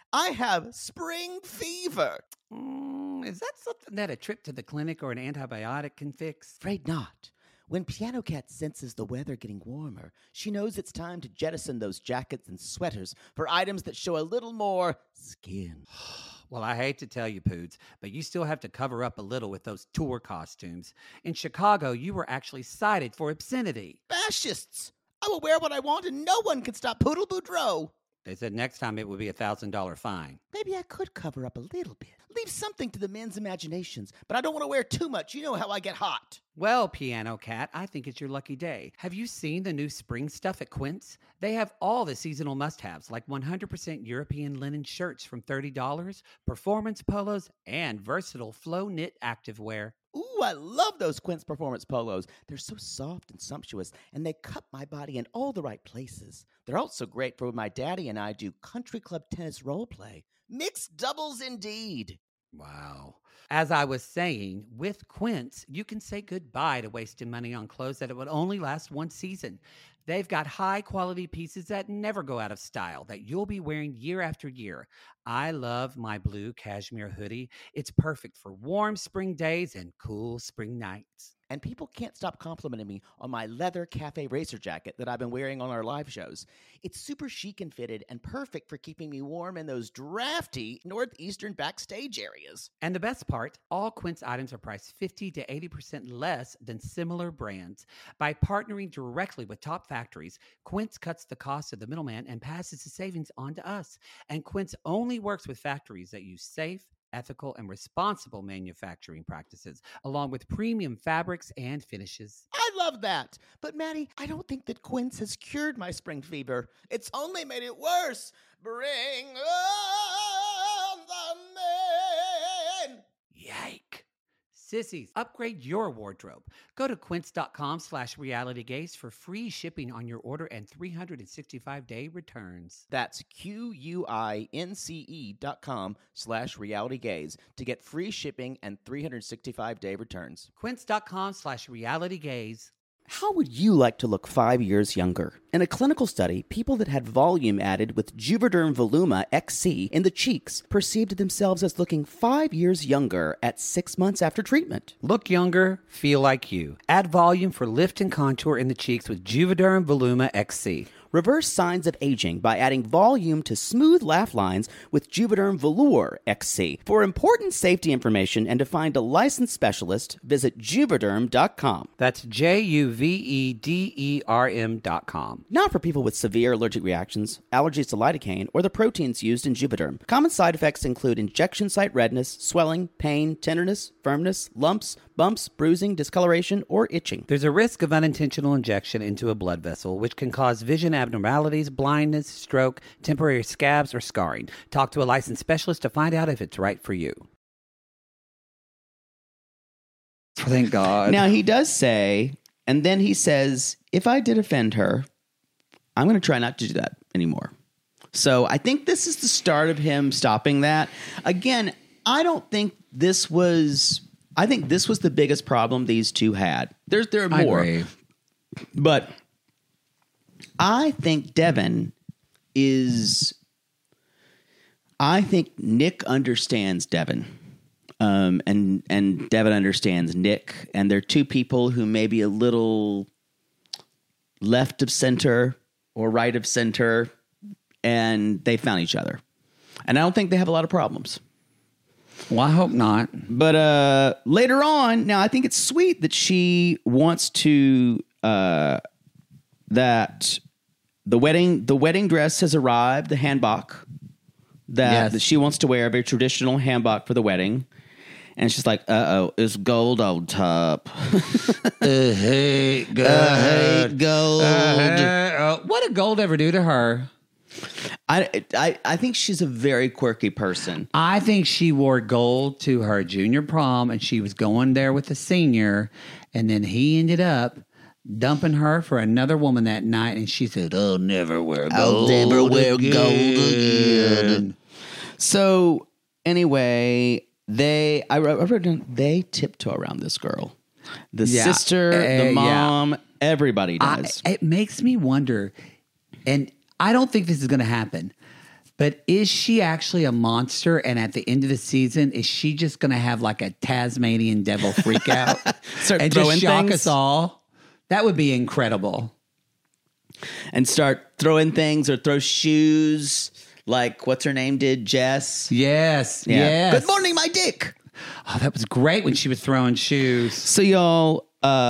I have spring fever. Is that something that a trip to the clinic or an antibiotic can fix? Afraid not. When Piano Cat senses the weather getting warmer, she knows it's time to jettison those jackets and sweaters for items that show a little more skin. Well, I hate to tell you, Poods, but you still have to cover up a little with those tour costumes. In Chicago, you were actually cited for obscenity. Fascists! I will wear what I want and no one can stop Poodle Boudreaux. They said next time it would be a $1,000 fine. Maybe I could cover up a little bit. Leave something to the men's imaginations, but I don't want to wear too much. You know how I get hot. Well, Piano Cat, I think it's your lucky day. Have you seen the new spring stuff at Quince? They have all the seasonal must-haves, like 100% European linen shirts from $30, performance polos, and versatile flow knit activewear. Ooh, I love those Quince Performance polos. They're so soft and sumptuous, and they cut my body in all the right places. They're also great for when my daddy and I do country club tennis role play. Mixed doubles indeed. Wow. As I was saying, with Quince, you can say goodbye to wasting money on clothes that it would only last one season. They've got high-quality pieces that never go out of style, that you'll be wearing year after year. I love my blue cashmere hoodie. It's perfect for warm spring days and cool spring nights. And people can't stop complimenting me on my leather cafe racer jacket that I've been wearing on our live shows. It's super chic and fitted and perfect for keeping me warm in those drafty northeastern backstage areas. And the best part, all Quince items are priced 50 to 80% less than similar brands. By partnering directly with top factories, Quince cuts the cost of the middleman and passes the savings on to us. And Quince only works with factories that use safe, ethical, and responsible manufacturing practices, along with premium fabrics and finishes. I love that. But Maddie, I don't think that Quince has cured my spring fever. It's only made it worse. Bring on the men. Yike. Sissies, upgrade your wardrobe. Go to quince.com/realitygaze for free shipping on your order and 365-day returns. That's QUINCE.com/realitygaze to get free shipping and 365-day returns. Quince.com/realitygaze. How would you like to look 5 years younger? In a clinical study, people that had volume added with Juvederm Voluma XC in the cheeks perceived themselves as looking 5 years younger at 6 months after treatment. Look younger, feel like you. Add volume for lift and contour in the cheeks with Juvederm Voluma XC. Reverse signs of aging by adding volume to smooth laugh lines with Juvederm Velour XC. For important safety information and to find a licensed specialist, visit Juvederm.com. That's JUVEDERM.com. Not for people with severe allergic reactions, allergies to lidocaine, or the proteins used in Juvederm. Common side effects include injection site redness, swelling, pain, tenderness, firmness, lumps, bumps, bruising, discoloration, or itching. There's a risk of unintentional injection into a blood vessel, which can cause vision abnormalities, blindness, stroke, temporary scabs, or scarring. Talk to a licensed specialist to find out if it's right for you. Thank God. Now, he does say, and then he says, if I did offend her, I'm going to try not to do that anymore. So I think this is the start of him stopping that. Again, I don't think this was... I think this was the biggest problem these two had. There are more. I agree. But I think Devin is... I think Nick understands Devin. And Devin understands Nick. And they're two people who may be a little left of center or right of center. And they found each other. And I don't think they have a lot of problems. Well, I hope not. But later on, now I think it's sweet that she wants to that the wedding dress has arrived, the hanbok that she wants to wear, a very traditional hanbok for the wedding. And she's like, it's gold on top. I hate gold. What did gold ever do to her? I think she's a very quirky person. I think she wore gold to her junior prom, and she was going there with the senior, and then he ended up dumping her for another woman that night, and she said, I'll never wear gold again. So anyway, I wrote down, they tiptoe around this girl. The sister, the mom, everybody does. It makes me wonder, and I don't think this is going to happen, But is she actually a monster? And at the end of the season, is she just going to have like a Tasmanian devil freak out Start and throwing just shock things? us all? That would be incredible. And start throwing things or throw shoes like what's her name did, Jess? Yes. Yeah. Yes. Good morning, my dick. Oh, that was great when she was throwing shoes. So y'all,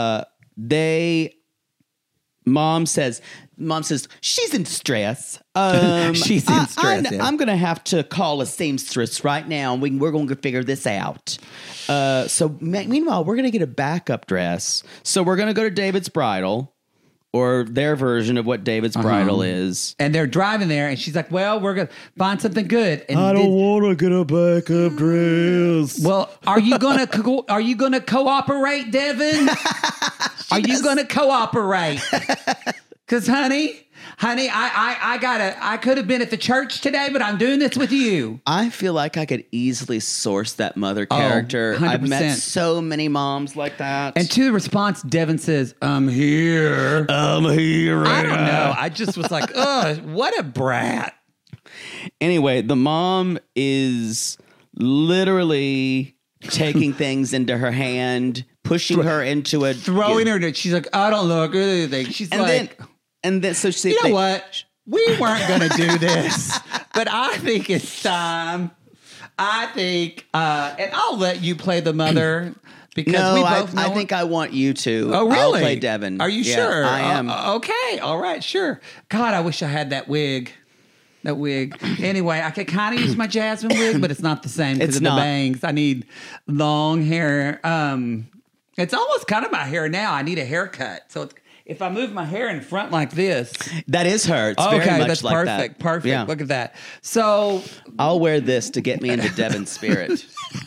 Mom says she's in stress. She's in stress. I'm gonna have to call a seamstress right now, and we're going to figure this out. So meanwhile, we're gonna get a backup dress. So we're gonna go to David's Bridal, or their version of what David's Bridal is. And they're driving there, and she's like, "Well, we're gonna find something good." And want to get a backup dress. Well, are you gonna cooperate, Devin? Are you gonna cooperate? Because, honey, I could have been at the church today, but I'm doing this with you. I feel like I could easily source that mother character. 100%. I've met so many moms like that. And to the response, Devin says, "I'm here." I'm here. I don't know. I just was like, "Ugh, what a brat." Anyway, the mom is literally taking things into her hand, pushing her into a Throwing her. She's like, "I don't look at anything." She's so she, "You know what? We weren't going to do this, but I think it's time. I think, and I'll let you play the mother because we both know. I think I want you to. Oh, really? I'll play Devin. Are you Yeah, sure? I am. Okay. All right. Sure. God, I wish I had that wig. That wig. Anyway, I could kind of use my Jasmine wig, but it's not the same because of the bangs. I need long hair. It's almost kind of my hair now. I need a haircut. So if I move my hair in front like this. That is her. It's very much that's like perfect. that. Perfect. Yeah. Look at that. So I'll wear this to get me into Devin's spirit.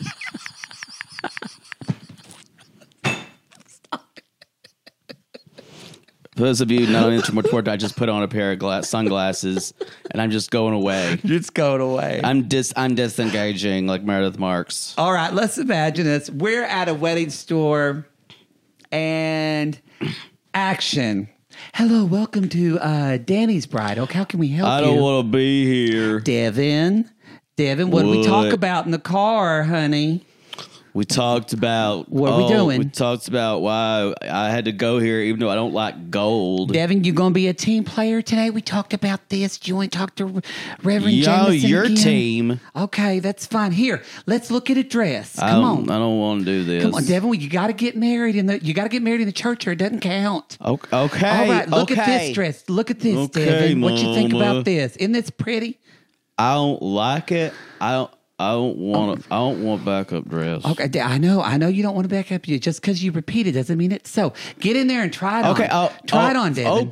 For those of you not into much more, I just put on a pair of sunglasses and I'm just going away. it's going away. I'm disengaging like Meredith Marks. All right, let's imagine this. We're at a wedding store and action. Hello, welcome to Danny's Bridal. How can we help you? I don't want to be here. Devin, what did we talk about in the car, honey? We talked about what are we doing? We talked about why I had to go here, even though I don't like gold. Devin, you gonna be a team player today? We talked about this. Do you want to talk to Reverend Jameson your again? team. Okay, that's fine. Here, let's look at a dress. Come on. I don't want to do this. Come on, Devin. You got to get married in the church, or it doesn't count. Okay. All right. Look at this dress. Look at this, Okay, Devin. What you think Mama. about this? Isn't this pretty? I don't like it. I don't want backup dress. Okay, I know you don't want to back up you. Just because you repeat it doesn't mean it's so. Get in there and try it on. Try it on, Devin.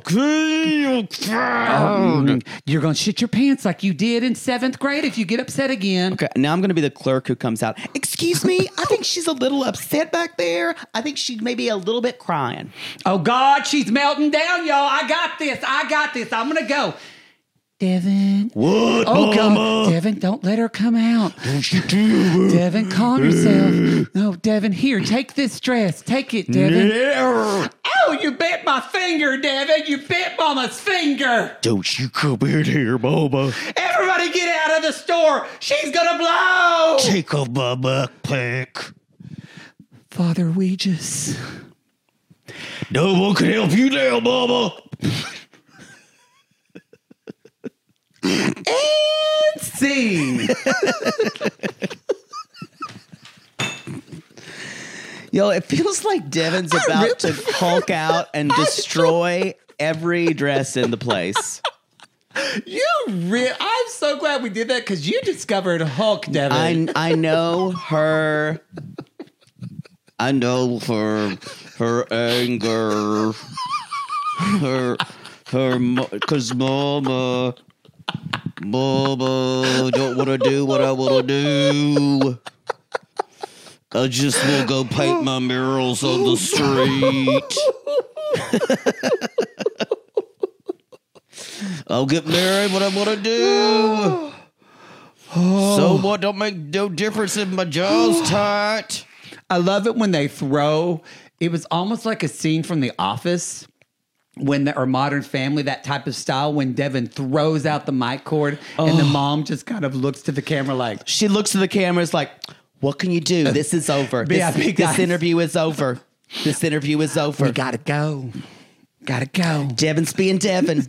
Okay. You're going to shit your pants like you did in 7th grade if you get upset again. Okay, now I'm going to be the clerk who comes out. Excuse me, I think she's a little upset back there. I think she's maybe a little bit crying. Oh, God, she's melting down, y'all. I got this. I'm going to go. Devin. What, Oh, Mama? God. Devin, don't let her come out. Don't you do it. Devin, calm yourself. No, Devin, here, take this dress. Take it, Devin. No. Oh, you bit my finger, Devin. You bit Mama's finger. Don't you come in here, Mama. Everybody get out of the store. She's going to blow. Take off my backpack. Father Weegis. No one can help you now, Mama. And scene. Yo, it feels like Devin's about to Hulk out and destroy every dress in the place. I'm so glad we did that because you discovered Hulk, Devin. I know her. I know her anger. Because Mama don't want to do what I want to do. I just will go paint my murals on the street. I'll get married what I want to do. So what? Don't make no difference if my jaw's tight. I love it when they throw. It was almost like a scene from The Office or Modern Family, that type of style, when Devin throws out the mic cord and the mom just kind of looks to the camera like... She looks to the camera, is like, what can you do? This is over. This interview is over. This interview is over. We gotta go. Gotta go. Devin's being Devin.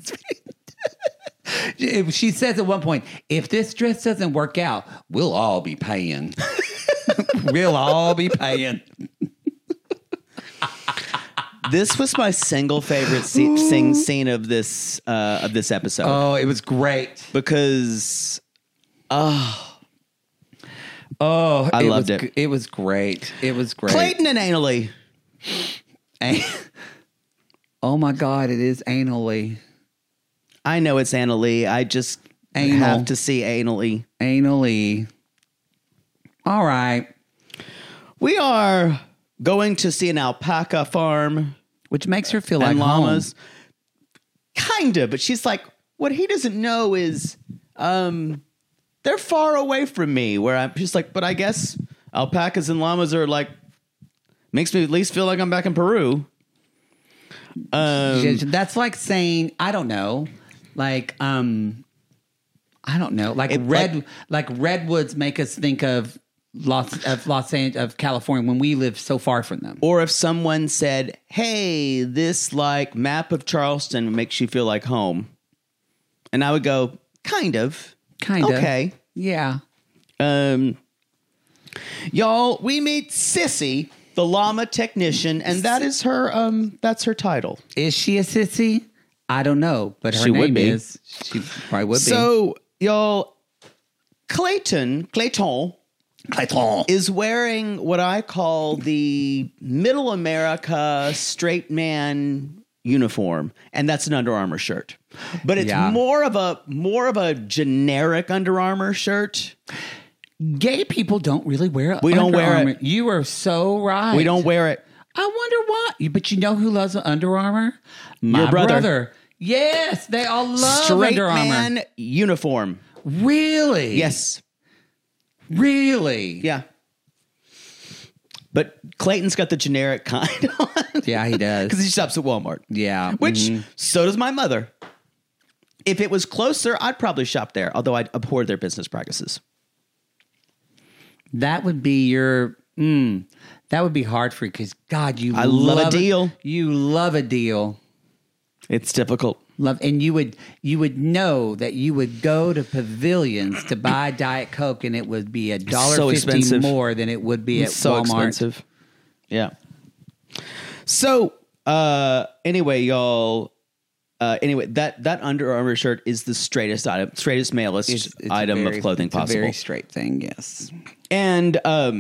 She says at one point, if this dress doesn't work out, we'll all be paying. We'll all be paying. This was my single favorite scene of this episode. Oh, it was great. Because, I loved it. It was great. It was great. Clayton and Annalie. Oh my God, it is Annalie. I know it's Annalie. I just have to see Annalie. Annalie. All right. We are going to see an alpaca farm. Which makes her feel like llamas. Home. Kind of, but she's like, what he doesn't know is they're far away from me, where I'm just like, but I guess alpacas and llamas are like, makes me at least feel like I'm back in Peru. That's like saying, I don't know, like, I don't know, like redwoods make us think of Los Angeles, of California, when we live so far from them. Or if someone said, hey, this like map of Charleston makes you feel like home. And I would go, kind of. Okay. Yeah. Y'all, we meet Sissy, the llama technician, and that is her, that's her title. Is she a sissy? I don't know, but her name is. She probably would be. So, y'all, Clayton is wearing what I call the Middle America straight man uniform, and that's an Under Armour shirt. But it's more of a generic Under Armour shirt. Gay people don't really wear it. We don't wear it. You are so right. We don't wear it. I wonder why. But you know who loves Under Armour? My Your brother. Yes, they all love straight Under Armour. man uniform. Really? Yes. Really? Yeah. But Clayton's got the generic kind on. Yeah, he does. Because he shops at Walmart. Yeah. Which, so does my mother. If it was closer, I'd probably shop there, although I'd abhor their business practices. That would be your... that would be hard for you because, God, I love a deal. You love a deal. It's difficult. And you would know that you would go to Pavilions to buy Diet Coke, and it would be $1.50 more than it would be at so Walmart. Expensive. Yeah. So anyway, y'all. Anyway, that Under Armour shirt is the straightest malest item of clothing possible. It's a very straight thing. Yes. And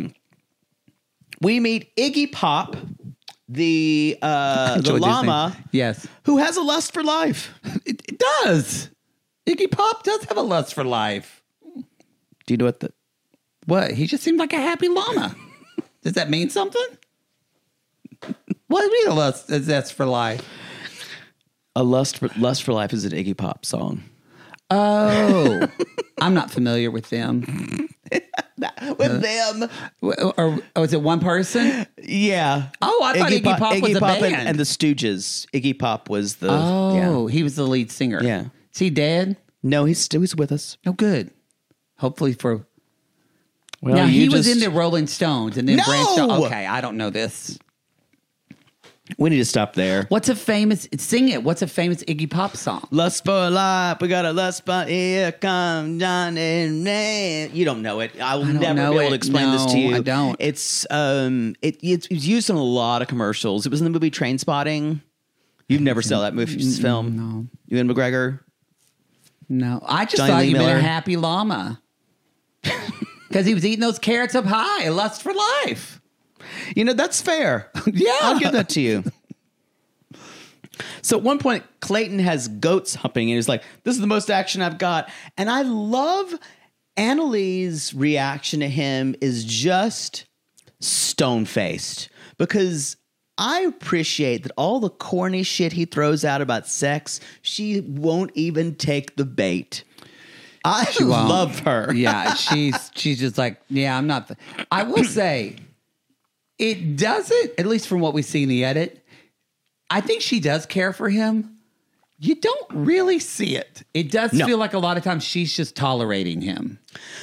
we meet Iggy Pop, the llama, yes, who has a lust for life. It does. Iggy Pop does have a lust for life. Do you know what? He just seemed like a happy llama. Does that mean something? What do you mean a lust for life? A lust for life is an Iggy Pop song. Oh, I'm not familiar with them. With them. Or is it one person? Yeah. Oh, I thought Iggy Pop was a band. And the Stooges. Iggy Pop was the... Oh, he was the lead singer. Yeah. Is he dead? No, he's with us. Oh, good. Hopefully for... Well, now, he was in the Rolling Stones and then branched out. Okay, I don't know this. We need to stop there. What's a famous Iggy Pop song? Lust for life. We got a lust for here come John and man. You don't know it. I will never be able to explain this to you. I don't. It's it's used in a lot of commercials. It was in the movie Trainspotting. You've never saw that film? No. Ewan McGregor? No. I just Johnny thought Lee you Miller. meant a happy llama. Because he was eating those carrots up high. Lust for life. You know, that's fair. Yeah. I'll give that to you. So at one point, Clayton has goats humping, and he's like, this is the most action I've got. And I love Annalie's reaction to him is just stone-faced. Because I appreciate that all the corny shit he throws out about sex, she won't even take the bait. I love her. Yeah, she's just like, yeah, I'm not. I will say, it doesn't, at least from what we see in the edit, I think she does care for him. You don't really see it. It does feel like a lot of times she's just tolerating him.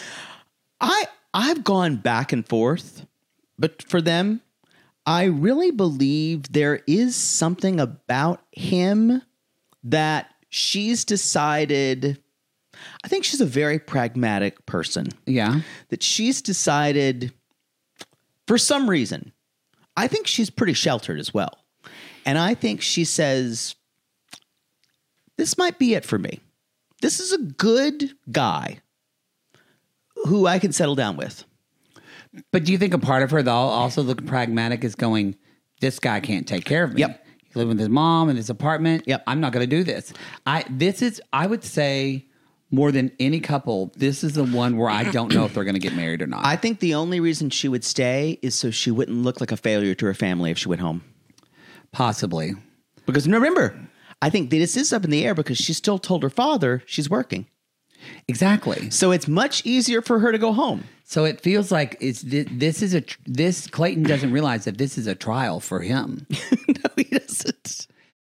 I've gone back and forth, but for them, I really believe there is something about him that she's decided. I think she's a very pragmatic person. Yeah. That she's decided for some reason. I think she's pretty sheltered as well. And I think she says, this might be it for me. This is a good guy who I can settle down with. But do you think a part of her, though, also looking pragmatic, is going, this guy can't take care of me? Yep. He's living with his mom in his apartment. Yep. I'm not going to do this. I would say, more than any couple, this is the one where I don't know if they're going to get married or not. I think the only reason she would stay is so she wouldn't look like a failure to her family if she went home. Possibly. Because remember, I think this is up in the air because she still told her father she's working. Exactly. So it's much easier for her to go home. So it feels like this Clayton doesn't realize that this is a trial for him. No, he doesn't.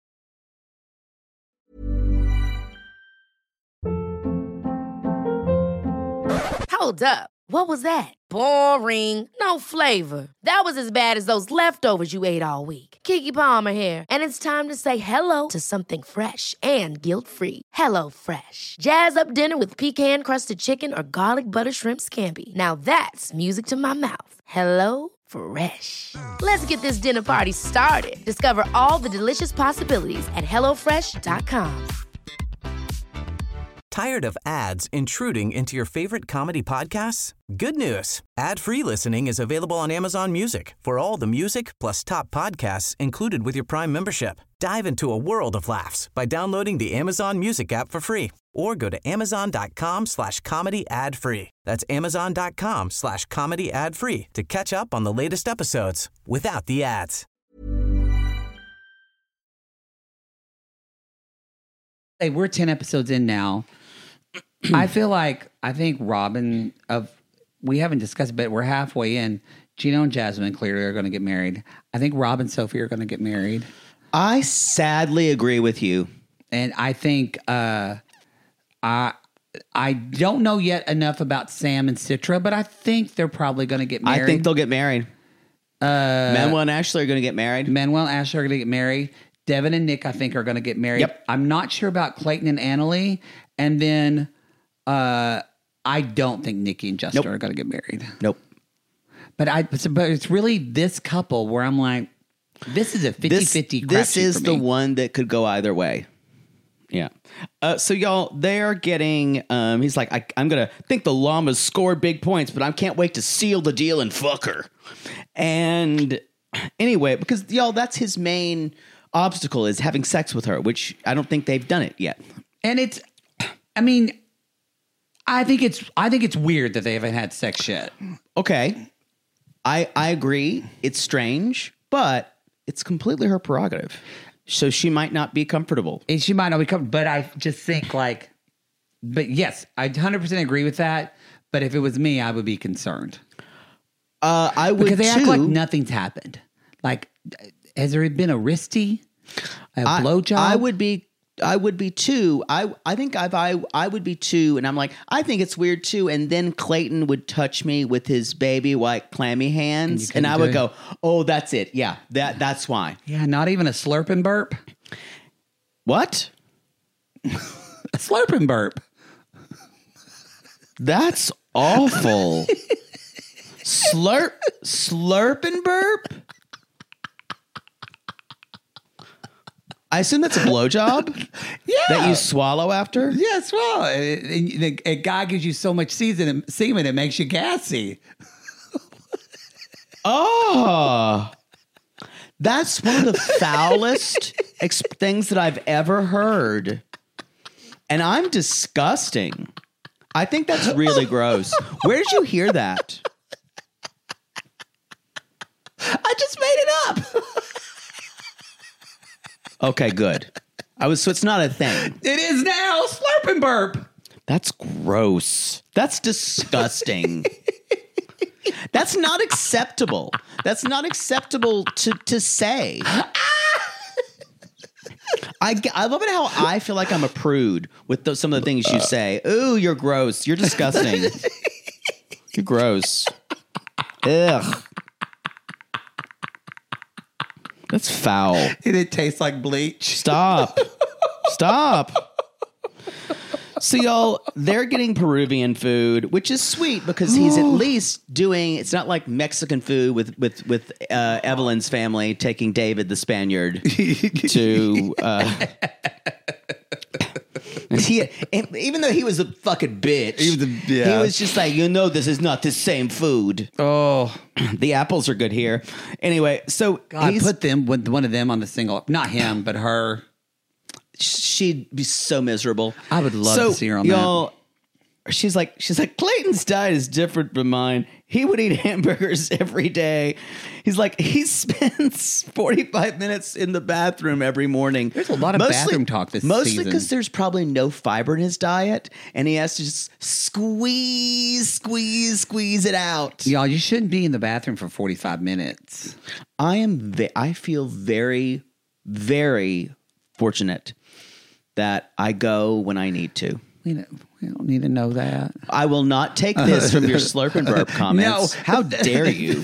Hold up. What was that? Boring. No flavor. That was as bad as those leftovers you ate all week. Keke Palmer here, and it's time to say hello to something fresh and guilt-free. Hello Fresh. Jazz up dinner with pecan-crusted chicken or garlic butter shrimp scampi. Now that's music to my mouth. Hello Fresh. Let's get this dinner party started. Discover all the delicious possibilities at hellofresh.com. Tired of ads intruding into your favorite comedy podcasts? Good news. Ad-free listening is available on Amazon Music for all the music plus top podcasts included with your Prime membership. Dive into a world of laughs by downloading the Amazon Music app for free or go to amazon.com/comedy ad-free. That's amazon.com/comedy ad-free to catch up on the latest episodes without the ads. Hey, we're 10 episodes in now. I think Robin we haven't discussed it, but we're halfway in. Gino and Jasmine clearly are going to get married. I think Rob and Sophie are going to get married. I sadly agree with you. And I think I don't know yet enough about Sam and Citra, but I think they're probably going to get married. I think they'll get married. Manuel and Ashley are going to get married. Manuel and Ashley are going to get married. Devin and Nick, I think, are going to get married. Yep. I'm not sure about Clayton and Annalie. And then I don't think Nikki and Justin are going to get married. Nope. But it's really this couple where I'm like, this is a 50-50 crapshoot. This is the one that could go either way. Yeah. So y'all, they're getting, he's like, I'm going to think the llamas scored big points, but I can't wait to seal the deal and fuck her. And anyway, because y'all, that's his main obstacle is having sex with her, which I don't think they've done it yet. And I think it's weird that they haven't had sex yet. Okay. I agree. It's strange, but it's completely her prerogative. So she might not be comfortable. And she might not be comfortable, but I just think but yes, I 100% agree with that. But if it was me, I would be concerned. I would because they too. act like nothing's happened. Like, has there been a wristy, a blowjob? I would be too. I think I would be too. And I'm like, I think it's weird too. And then Clayton would touch me with his baby white clammy hands. And I would go, oh, that's it. Yeah, that's why. Yeah, not even a slurp and burp. What? A slurp and burp. That's awful. Slurp and burp? I assume that's a blowjob? Yeah. That you swallow after? Yeah, swallow. A guy gives you so much semen, it makes you gassy. Oh. That's one of the foulest things that I've ever heard. And I'm disgusting. I think that's really gross. Where did you hear that? I just made it up. Okay, good. So it's not a thing. It is now. Slurp and burp. That's gross. That's disgusting. That's not acceptable. That's not acceptable to say. I love it how I feel like I'm a prude with some of the things you say. Ooh, you're gross. You're disgusting. You're gross. Ugh. That's foul. And it tastes like bleach. Stop. So y'all, they're getting Peruvian food, which is sweet because he's at least doing. It's not like Mexican food with Evelyn's family taking David the Spaniard to. Even though he was a fucking bitch, he was just like, this is not the same food. Oh, the apples are good here. Anyway, so God, put them with one of them on the single. Not him, but her. She'd be so miserable. I would love to see her on that. She's like, Clayton's diet is different from mine. He would eat hamburgers every day. He's like, he spends 45 minutes in the bathroom every morning. There's a lot of bathroom talk this season. Mostly because there's probably no fiber in his diet, and he has to just squeeze it out. Y'all, you shouldn't be in the bathroom for 45 minutes. I feel very, very fortunate that I go when I need to. We don't need to know that. I will not take this from your slurp and burp comments. No. How dare you?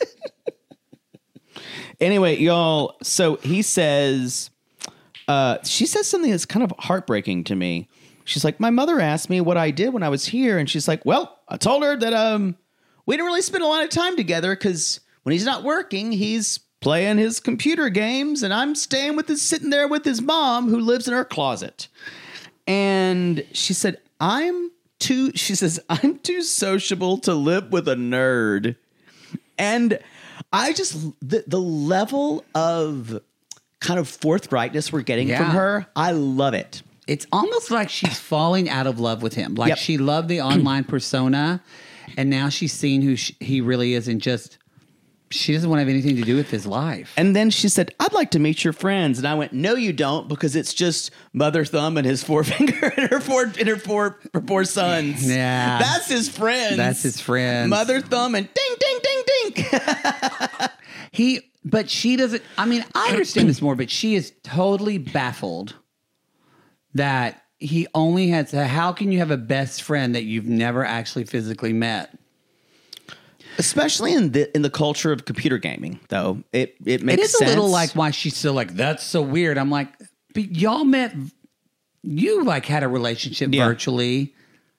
Anyway, y'all, so he says, she says something that's kind of heartbreaking to me. She's like, my mother asked me what I did when I was here. And she's like, well, I told her that we didn't really spend a lot of time together because when he's not working, he's playing his computer games and I'm sitting there with his mom who lives in her closet. And she said, I'm too sociable to live with a nerd. And I just, the level of kind of forthrightness we're getting from her, I love it. It's almost like she's falling out of love with him. Like she loved the online persona and now she's seeing who he really is and just, she doesn't want to have anything to do with his life. And then she said, I'd like to meet your friends. And I went, no, you don't, because it's just Mother Thumb and his forefinger and her four sons. Yeah. That's his friends. That's his friends. Mother Thumb and ding, ding, ding, ding. But she doesn't, I mean, I understand this more, but she is totally baffled that he only has, how can you have a best friend that you've never actually physically met? Especially in the culture of computer gaming, though, it makes sense. It is a little like why she's still like, that's so weird. I'm like, but y'all met, you like had a relationship virtually.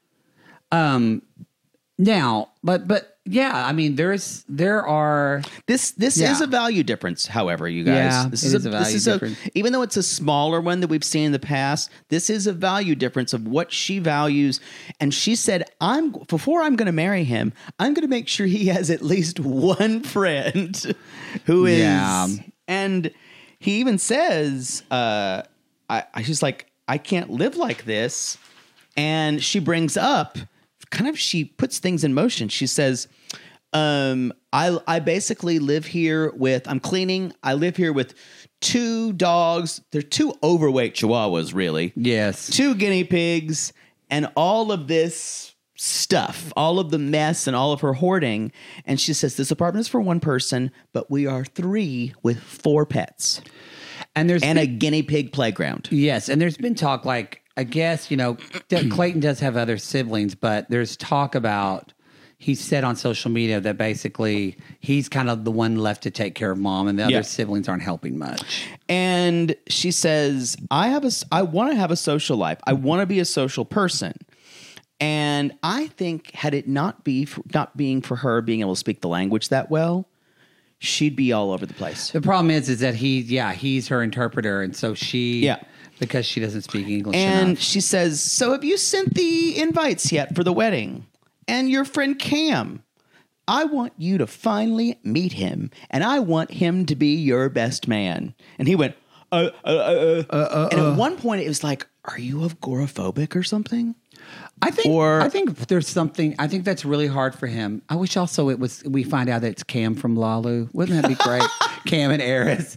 Now, but yeah, I mean, there are this is a value difference. However, you guys, yeah, this is a value difference. Even though it's a smaller one that we've seen in the past, this is a value difference of what she values. And she said, before I'm going to marry him, I'm going to make sure he has at least one friend who is. And he even says, she's like, I can't live like this. And she brings up. She puts things in motion. She says, I basically live here I'm cleaning. I live here with 2 dogs. They're 2 overweight chihuahuas, really. Yes. 2 guinea pigs and all of this stuff, all of the mess and all of her hoarding. And she says, this apartment is for 1 person, but we are 3 with 4 pets. And a guinea pig playground. Yes. And there's been talk like, I guess, Clayton does have other siblings, but there's talk about, he said on social media that basically he's kind of the one left to take care of mom and the other siblings aren't helping much. And she says, I want to have a social life. I want to be a social person. And I think had it not being for her being able to speak the language that well, she'd be all over the place. The problem is that he's her interpreter. And so because she doesn't speak English and enough. She says, so have you sent the invites yet for the wedding? And your friend Cam, I want you to finally meet him, and I want him to be your best man. And he went, And at one point it was like, are you agoraphobic or something? I think there's something, I think that's really hard for him. I wish also we find out that it's Cam from Lalu. Wouldn't that be great? Cam and Eris.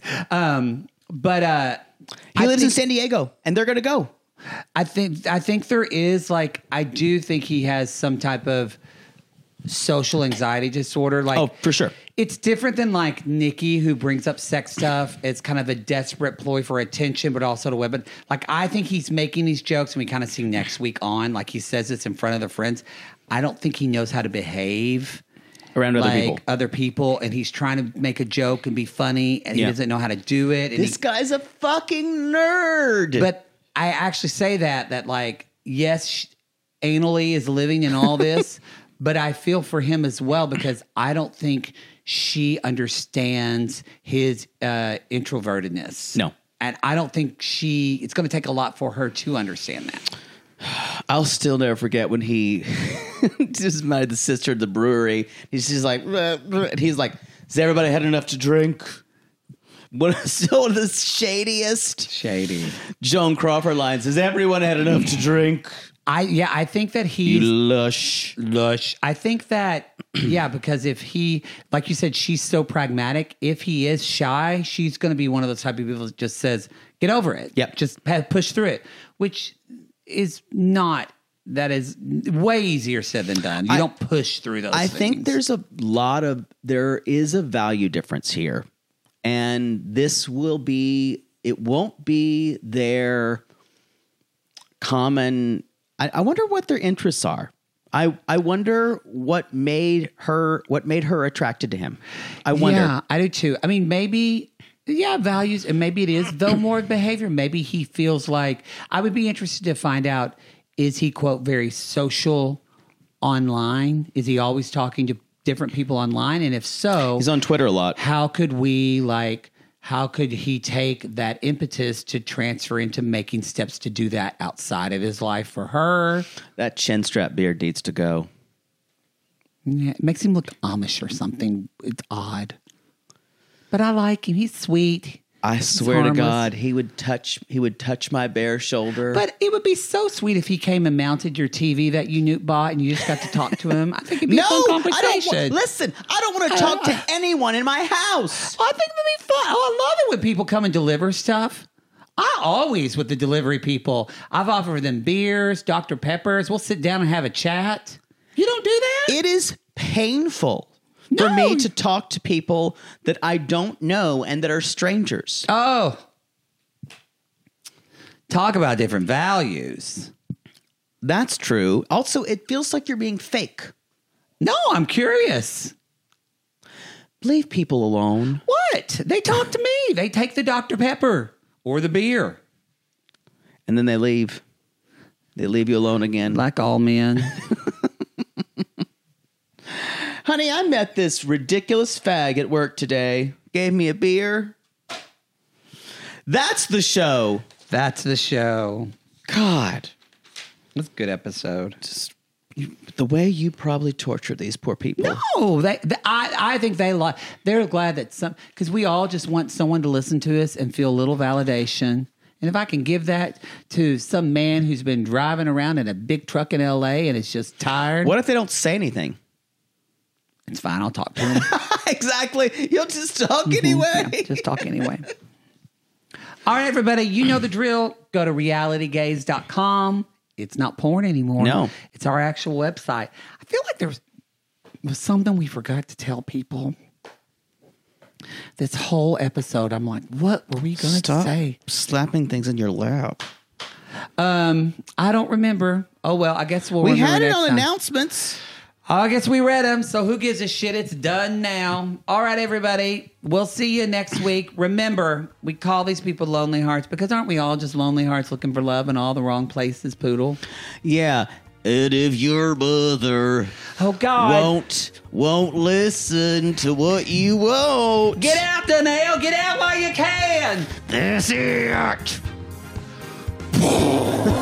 He lives in San Diego, and they're going to go. I think there is I do think he has some type of social anxiety disorder. Like, Oh, for sure. It's different than like Nikki, who brings up sex stuff. It's kind of a desperate ploy for attention, but also to weapon. Like, I think he's making these jokes, and we kind of see next week on, like he says this in front of the friends. I don't think he knows how to behave around other people, and he's trying to make a joke and be funny, and he doesn't know how to do it. And this guy's a fucking nerd. But I actually say that like, yes, anally is living in all this, but I feel for him as well, because I don't think she understands his introvertedness. No. And I don't think it's going to take a lot for her to understand that. I'll still never forget when he just met the sister at the brewery. He's just like, and he's like, has everybody had enough to drink? Still the shadiest. Shady. Joan Crawford lines. Has everyone had enough to drink? I think that he's... You lush. I think that, because if he, like you said, she's so pragmatic. If he is shy, she's going to be one of those type of people that just says, get over it. Yep. Just push through it, which is not... That is way easier said than done. You don't push through those things. I think there is a value difference here. And this will be, it won't be their common, I wonder what their interests are. I wonder what made her attracted to him. I wonder. Yeah, I do too. I mean, maybe, values, and maybe it is, though, more behavior. Maybe he feels like, I would be interested to find out, is he, quote, very social online? Is he always talking to different people online? And if so... He's on Twitter a lot. How could he take that impetus to transfer into making steps to do that outside of his life for her? That chin strap beard needs to go. Yeah, it makes him look Amish or something. It's odd. But I like him. He's sweet. I swear to God, he would touch my bare shoulder. But it would be so sweet if he came and mounted your TV that you bought, and you just got to talk to him. I think it'd be a fun conversation. I don't want to talk to anyone in my house. I think it'd be fun. Oh, I love it when people come and deliver stuff. I always, with the delivery people, I've offered them beers, Dr. Peppers. We'll sit down and have a chat. You don't do that? It is painful for me to talk to people that I don't know and that are strangers. Oh. Talk about different values. That's true. Also, it feels like you're being fake. No, I'm curious. Leave people alone. What? They talk to me. They take the Dr. Pepper or the beer. And then they leave. They leave you alone again. Like all men. Honey, I met this ridiculous fag at work today. Gave me a beer. That's the show. That's the show. God. That's a good episode. Just the way you probably torture these poor people. No, I think they're glad that because we all just want someone to listen to us and feel a little validation. And if I can give that to some man who's been driving around in a big truck in L.A. and is just tired. What if they don't say anything? It's fine. I'll talk to him. Exactly. You'll just talk anyway. Yeah, just talk anyway. All right, everybody. You know the drill. Go to realitygaze.com. It's not porn anymore. No. It's our actual website. I feel like there was something we forgot to tell people. This whole episode, I'm like, what were we going to say? Slapping things in your lap. I don't remember. Oh, well, I guess we'll remember. We had it on time. Announcements. I guess we read them, so who gives a shit? It's done now. All right, everybody. We'll see you next week. Remember, we call these people lonely hearts because aren't we all just lonely hearts looking for love in all the wrong places, Poodle? Yeah. And if your mother won't listen to what you want. Get out, Danielle. Get out while you can. That's it.